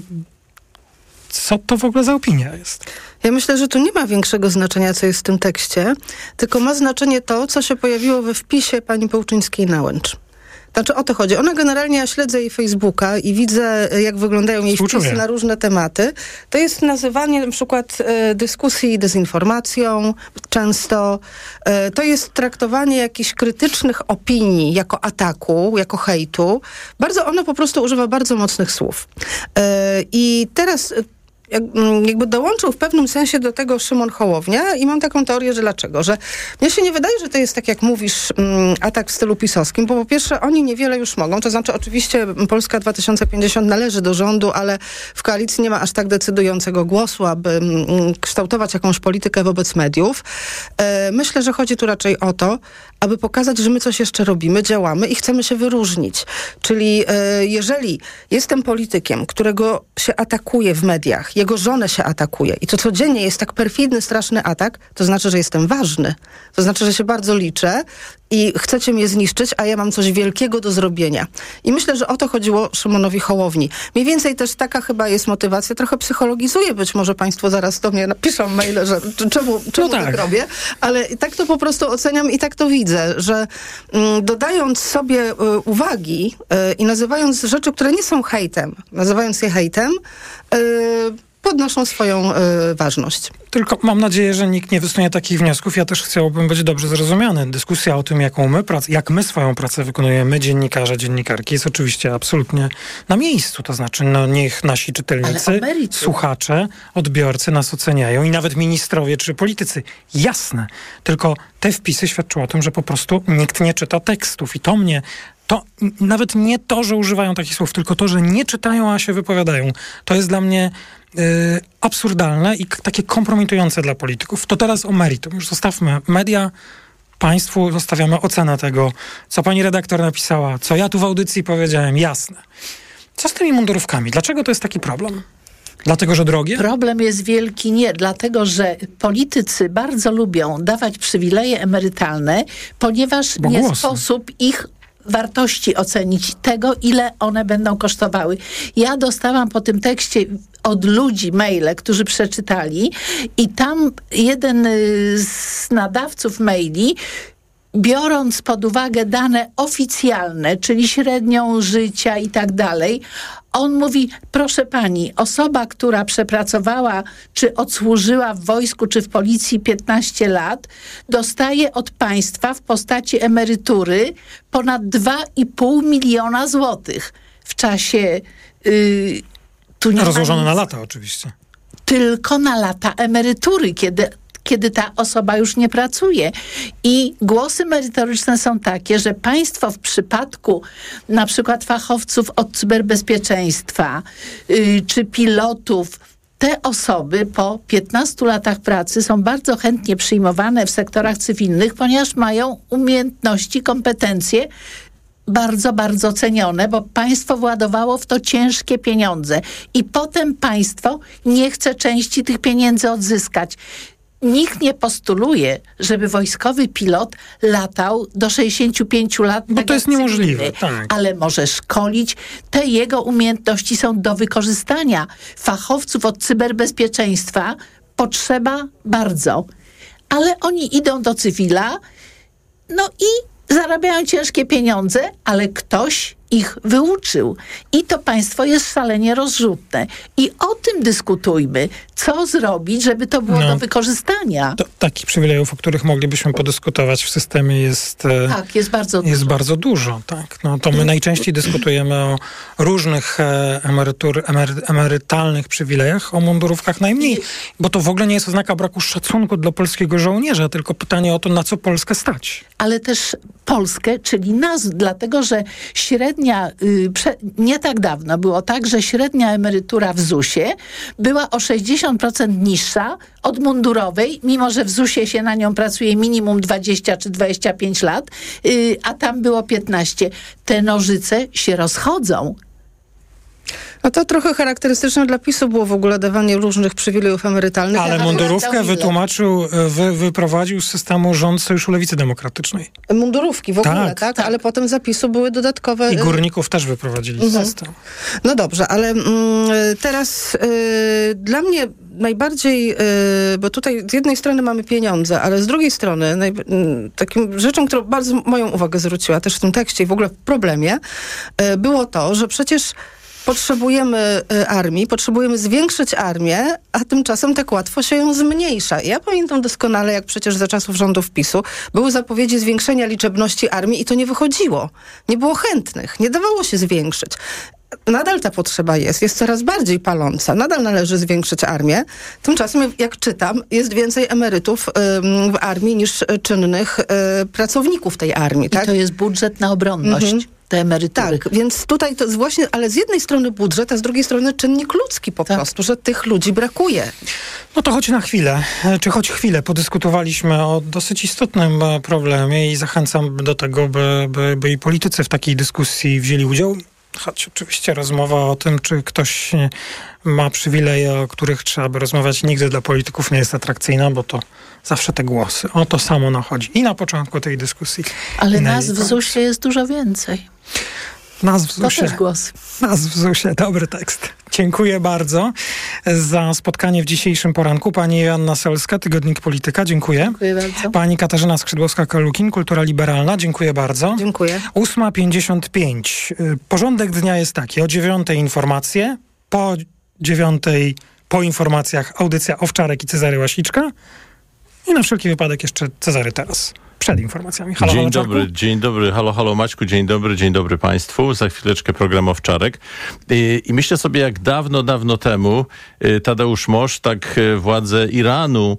co to w ogóle za opinia jest? Ja myślę, że tu nie ma większego znaczenia, co jest w tym tekście, tylko ma znaczenie to, co się pojawiło we wpisie pani Pełczyńskiej-Nałęcz. Znaczy o to chodzi. Ona generalnie, ja śledzę jej Facebooka i widzę, jak wyglądają jej wpisy na różne tematy. To jest nazywanie na przykład e, dyskusji dezinformacją często. E, to jest traktowanie jakichś krytycznych opinii jako ataku, jako hejtu. Bardzo, ona po prostu używa bardzo mocnych słów. E, I teraz jakby dołączył w pewnym sensie do tego Szymon Hołownia i mam taką teorię, że dlaczego? Że mnie się nie wydaje, że to jest tak jak mówisz atak w stylu pisowskim, bo po pierwsze oni niewiele już mogą, to znaczy oczywiście Polska dwa tysiące pięćdziesiąt należy do rządu, ale w koalicji nie ma aż tak decydującego głosu, aby kształtować jakąś politykę wobec mediów. Myślę, że chodzi tu raczej o to, aby pokazać, że my coś jeszcze robimy, działamy i chcemy się wyróżnić. Czyli jeżeli jestem politykiem, którego się atakuje w mediach, jego żonę się atakuje i to codziennie jest tak perfidny, straszny atak, to znaczy, że jestem ważny. To znaczy, że się bardzo liczę i chcecie mnie zniszczyć, a ja mam coś wielkiego do zrobienia. I myślę, że o to chodziło Szymonowi Hołowni. Mniej więcej też taka chyba jest motywacja, trochę psychologizuję, być może państwo zaraz do mnie napiszą maile, że czemu, czemu no tak. tak robię, ale tak to po prostu oceniam i tak to widzę, że mm, dodając sobie y, uwagi y, i nazywając rzeczy, które nie są hejtem, nazywając je hejtem, y, podnoszą swoją y, ważność. Tylko mam nadzieję, że nikt nie wysunie takich wniosków. Ja też chciałbym być dobrze zrozumiany. Dyskusja o tym, jaką my prac- jak my swoją pracę wykonujemy, dziennikarze, dziennikarki, jest oczywiście absolutnie na miejscu. To znaczy, no niech nasi czytelnicy, słuchacze, odbiorcy nas oceniają i nawet ministrowie czy politycy. Jasne. Tylko te wpisy świadczą o tym, że po prostu nikt nie czyta tekstów i to mnie To nawet nie to, że używają takich słów, tylko to, że nie czytają, a się wypowiadają. To jest dla mnie y, absurdalne i k- takie kompromitujące dla polityków. To teraz o meritum. Już zostawmy media. Państwu zostawiamy ocenę tego, co pani redaktor napisała, co ja tu w audycji powiedziałem. Jasne. Co z tymi mundurówkami? Dlaczego to jest taki problem? Dlatego, że drogie? Problem jest wielki nie, dlatego, że politycy bardzo lubią dawać przywileje emerytalne, ponieważ Bo nie głosy. sposób ich wartości ocenić, tego, ile one będą kosztowały. Ja dostałam po tym tekście od ludzi maile, którzy przeczytali i tam jeden z nadawców maili, biorąc pod uwagę dane oficjalne, czyli średnią życia i tak dalej, on mówi, proszę pani, osoba, która przepracowała, czy odsłużyła w wojsku, czy w policji piętnaście lat, dostaje od państwa w postaci emerytury ponad dwa i pół miliona złotych w czasie... Yy, tu nie Rozłożone nic, na lata oczywiście. Tylko na lata emerytury, kiedy kiedy ta osoba już nie pracuje. I głosy merytoryczne są takie, że państwo w przypadku na przykład fachowców od cyberbezpieczeństwa yy, czy pilotów, te osoby po piętnastu latach pracy są bardzo chętnie przyjmowane w sektorach cywilnych, ponieważ mają umiejętności, kompetencje bardzo, bardzo cenione, bo państwo władowało w to ciężkie pieniądze. I potem państwo nie chce części tych pieniędzy odzyskać. Nikt nie postuluje, żeby wojskowy pilot latał do sześćdziesięciu pięciu lat. Bo to jest niemożliwe, tak. Ale może szkolić. Te jego umiejętności są do wykorzystania. Fachowców od cyberbezpieczeństwa potrzeba bardzo. Ale oni idą do cywila, no i zarabiają ciężkie pieniądze, ale ktoś ich wyuczył. I to państwo jest szalenie rozrzutne. I o tym dyskutujmy. Co zrobić, żeby to było no, do wykorzystania? To, takich przywilejów, o których moglibyśmy podyskutować w systemie jest, tak, jest bardzo jest dużo. bardzo dużo. Tak. No, to my najczęściej dyskutujemy o różnych emerytur, emery, emerytalnych przywilejach, o mundurówkach najmniej, bo to w ogóle nie jest oznaka braku szacunku dla polskiego żołnierza, tylko pytanie o to, na co Polskę stać. Ale też Polskę, czyli nas, dlatego że średnia, y, prze, nie tak dawno było tak, że średnia emerytura w zusie była o sześćdziesiąt procent niższa od mundurowej, mimo że w zusie się na nią pracuje minimum dwadzieścia czy dwadzieścia pięć lat, y, a tam było piętnaście. Te nożyce się rozchodzą. No to trochę charakterystyczne dla PiSu było w ogóle dawanie różnych przywilejów emerytalnych. Ale mundurówkę wytłumaczył, wy, wyprowadził z systemu rząd Sojuszu Lewicy Demokratycznej. Mundurówki w ogóle, tak, tak? tak. Ale potem zapisu były dodatkowe... I górników też wyprowadzili mhm. z systemu. No dobrze, ale mm, teraz y, dla mnie najbardziej, y, bo tutaj z jednej strony mamy pieniądze, ale z drugiej strony naj, y, takim rzeczą, która bardzo moją uwagę zwróciła też w tym tekście i w ogóle w problemie, y, było to, że przecież potrzebujemy y, armii, potrzebujemy zwiększyć armię, a tymczasem tak łatwo się ją zmniejsza. Ja pamiętam doskonale, jak przecież za czasów rządów PiSu były zapowiedzi zwiększenia liczebności armii i to nie wychodziło. Nie było chętnych, nie dawało się zwiększyć. Nadal ta potrzeba jest, jest coraz bardziej paląca. Nadal należy zwiększyć armię. Tymczasem, jak czytam, jest więcej emerytów ym, w armii niż czynnych y, pracowników tej armii. I tak? to jest budżet na obronność. Mhm. Te emerytury. Tak, więc tutaj to jest właśnie, ale z jednej strony budżet, a z drugiej strony czynnik ludzki po tak. prostu, że tych ludzi brakuje. No to choć na chwilę, czy choć chwilę podyskutowaliśmy o dosyć istotnym problemie i zachęcam do tego, by, by, by i politycy w takiej dyskusji wzięli udział. Choć oczywiście rozmowa o tym, czy ktoś ma przywileje, o których trzeba by rozmawiać, nigdy dla polityków nie jest atrakcyjna, bo to zawsze te głosy. O to samo nachodzi. I na początku tej dyskusji. Ale nas w zusie jest dużo więcej. Nas w zusie. To też głos. Nas w zusie. Dobry tekst. Dziękuję bardzo za spotkanie w dzisiejszym poranku. Pani Joanna Solska, Tygodnik Polityka. Dziękuję. Dziękuję bardzo. Pani Katarzyna Skrzydłowska-Kalukin, Kultura Liberalna. Dziękuję bardzo. Dziękuję. ósma pięćdziesiąt pięć. Porządek dnia jest taki. O dziewiątej informacje, po dziewiątej po informacjach audycja Owczarek i Cezary Łasiczka i na wszelki wypadek jeszcze Cezary teraz. Przed informacjami. Halo, dzień halo, dobry, Czarku? dzień dobry, halo, halo Maćku, dzień dobry, dzień dobry Państwu. Za chwileczkę program Owczarek. I, i myślę sobie, jak dawno, dawno temu Tadeusz Mosz, tak władze Iranu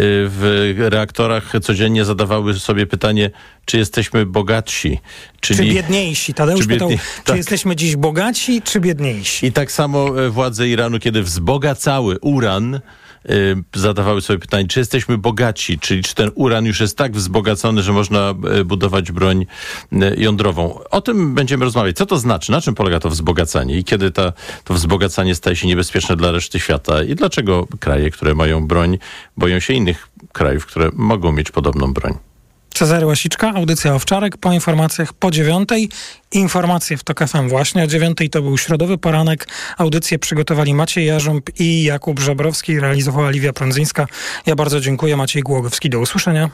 w reaktorach codziennie zadawały sobie pytanie, czy jesteśmy bogatsi. Czyli, czy biedniejsi. Tadeusz czy biedni, pytał, tak. czy jesteśmy dziś bogaci, czy biedniejsi. I tak samo władze Iranu, kiedy wzbogacały uran, zadawały sobie pytanie, czy jesteśmy bogaci, czyli czy ten uran już jest tak wzbogacony, że można budować broń jądrową. O tym będziemy rozmawiać. Co to znaczy? Na czym polega to wzbogacanie? I kiedy ta, to wzbogacanie staje się niebezpieczne dla reszty świata? I dlaczego kraje, które mają broń, boją się innych krajów, które mogą mieć podobną broń? Cezary Łasiczka, audycja Owczarek, po informacjach po dziewiątej. Informacje w TOK F M właśnie o dziewiątej to był środowy poranek. Audycję przygotowali Maciej Jarząb i Jakub Żebrowski, realizowała Liwia Prądzyńska. Ja bardzo dziękuję, Maciej Głogowski. Do usłyszenia.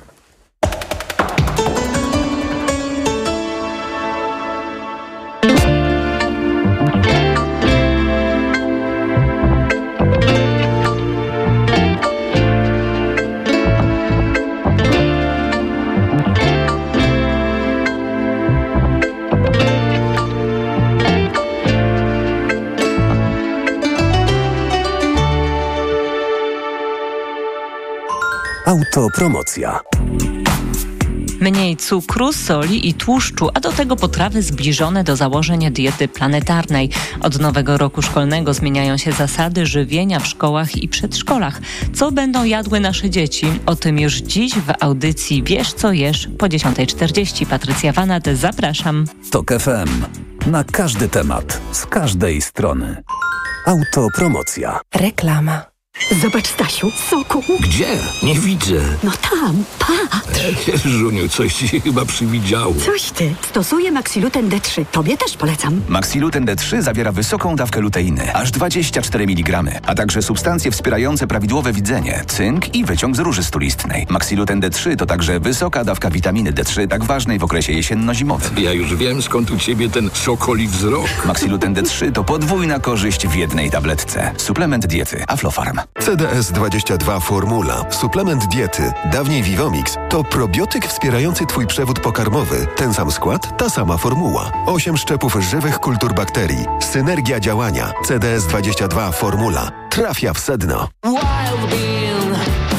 Autopromocja. Mniej cukru, soli i tłuszczu, a do tego potrawy zbliżone do założeń diety planetarnej. Od nowego roku szkolnego zmieniają się zasady żywienia w szkołach i przedszkolach. Co będą jadły nasze dzieci? O tym już dziś w audycji Wiesz co jesz po dziesiątej czterdzieści. Patrycja Wanat, zapraszam. TOK F M. Na każdy temat, z każdej strony. Autopromocja. Reklama. Zobacz, Stasiu, soku. Gdzie? Nie widzę. No tam, patrz. Żuniu, coś ci się chyba przywidziało. Coś ty. Stosuję Maxiluten D trzy. Tobie też polecam. Maxiluten D trzy zawiera wysoką dawkę luteiny, aż dwadzieścia cztery miligramy, a także substancje wspierające prawidłowe widzenie, cynk i wyciąg z róży stulistnej. Maxiluten D trzy to także wysoka dawka witaminy D trzy, tak ważnej w okresie jesienno-zimowym. Ja już wiem, skąd u ciebie ten sokoli wzrok. Maxiluten D trzy to podwójna korzyść w jednej tabletce. Suplement diety Aflofarm. C D S dwadzieścia dwa Formula. Suplement diety, dawniej Vivomix, to probiotyk wspierający Twój przewód pokarmowy. Ten sam skład, ta sama formuła. Osiem szczepów żywych kultur bakterii. Synergia działania. C D S dwadzieścia dwa Formula. Trafia w sedno. Wild Bean.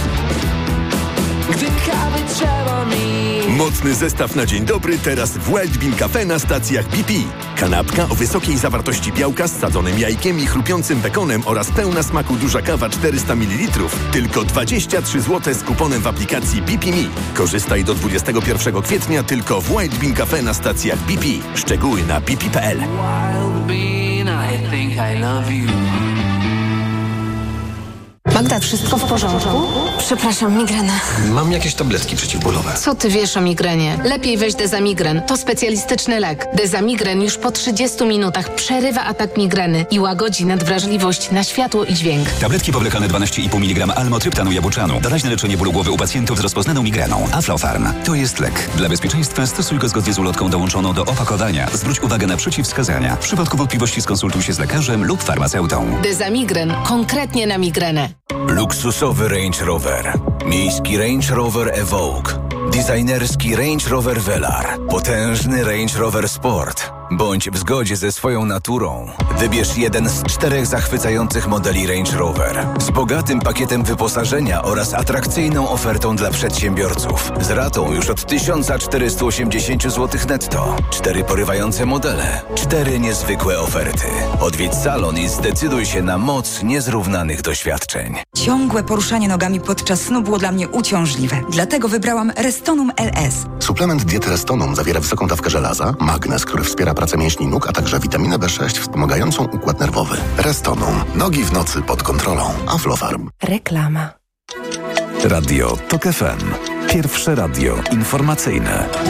Gdy kawy trzeba mi. Mocny zestaw na dzień dobry teraz w Wild Bean Cafe na stacjach B P. Kanapka o wysokiej zawartości białka z sadzonym jajkiem i chrupiącym bekonem oraz pełna smaku duża kawa czterysta mililitrów. Tylko dwadzieścia trzy złote z kuponem w aplikacji B P Me. Korzystaj do dwudziestego pierwszego kwietnia tylko w Wild Bean Cafe na stacjach B P. Szczegóły na b p kropka p l. Wild Bean, I think I love you. Magda, wszystko w porządku? Przepraszam, migrena. Mam jakieś tabletki przeciwbólowe. Co ty wiesz o migrenie? Lepiej weź Dezamigren. To specjalistyczny lek. Dezamigren już po trzydziestu minutach przerywa atak migreny i łagodzi nadwrażliwość na światło i dźwięk. Tabletki powlekane dwanaście i pół miligrama almotryptanu jabłczanu. Doraźne leczenie bólu głowy u pacjentów z rozpoznaną migreną. Aflofarm. To jest lek. Dla bezpieczeństwa stosuj go zgodnie z ulotką dołączoną do opakowania. Zwróć uwagę na przeciwwskazania. W przypadku wątpliwości skonsultuj się z lekarzem lub farmaceutą. Dezamigren. Konkretnie na migrenę. Luksusowy Range Rover. Miejski Range Rover Evoque. Designerski Range Rover Velar. Potężny Range Rover Sport. Bądź w zgodzie ze swoją naturą. Wybierz jeden z czterech zachwycających modeli Range Rover. Z bogatym pakietem wyposażenia oraz atrakcyjną ofertą dla przedsiębiorców. Z ratą już od tysiąc czterysta osiemdziesiąt złotych netto. Cztery porywające modele. Cztery niezwykłe oferty. Odwiedź salon i zdecyduj się na moc niezrównanych doświadczeń. Ciągłe poruszanie nogami podczas snu było dla mnie uciążliwe. Dlatego wybrałam Restonum L S. Suplement diety Restonum zawiera wysoką dawkę żelaza, magnez, który wspiera pracę mięśni nóg, a także witaminę B sześć wspomagającą układ nerwowy. Restonum. Nogi w nocy pod kontrolą. Aflofarm. Reklama. Radio Tok F M. Pierwsze radio informacyjne.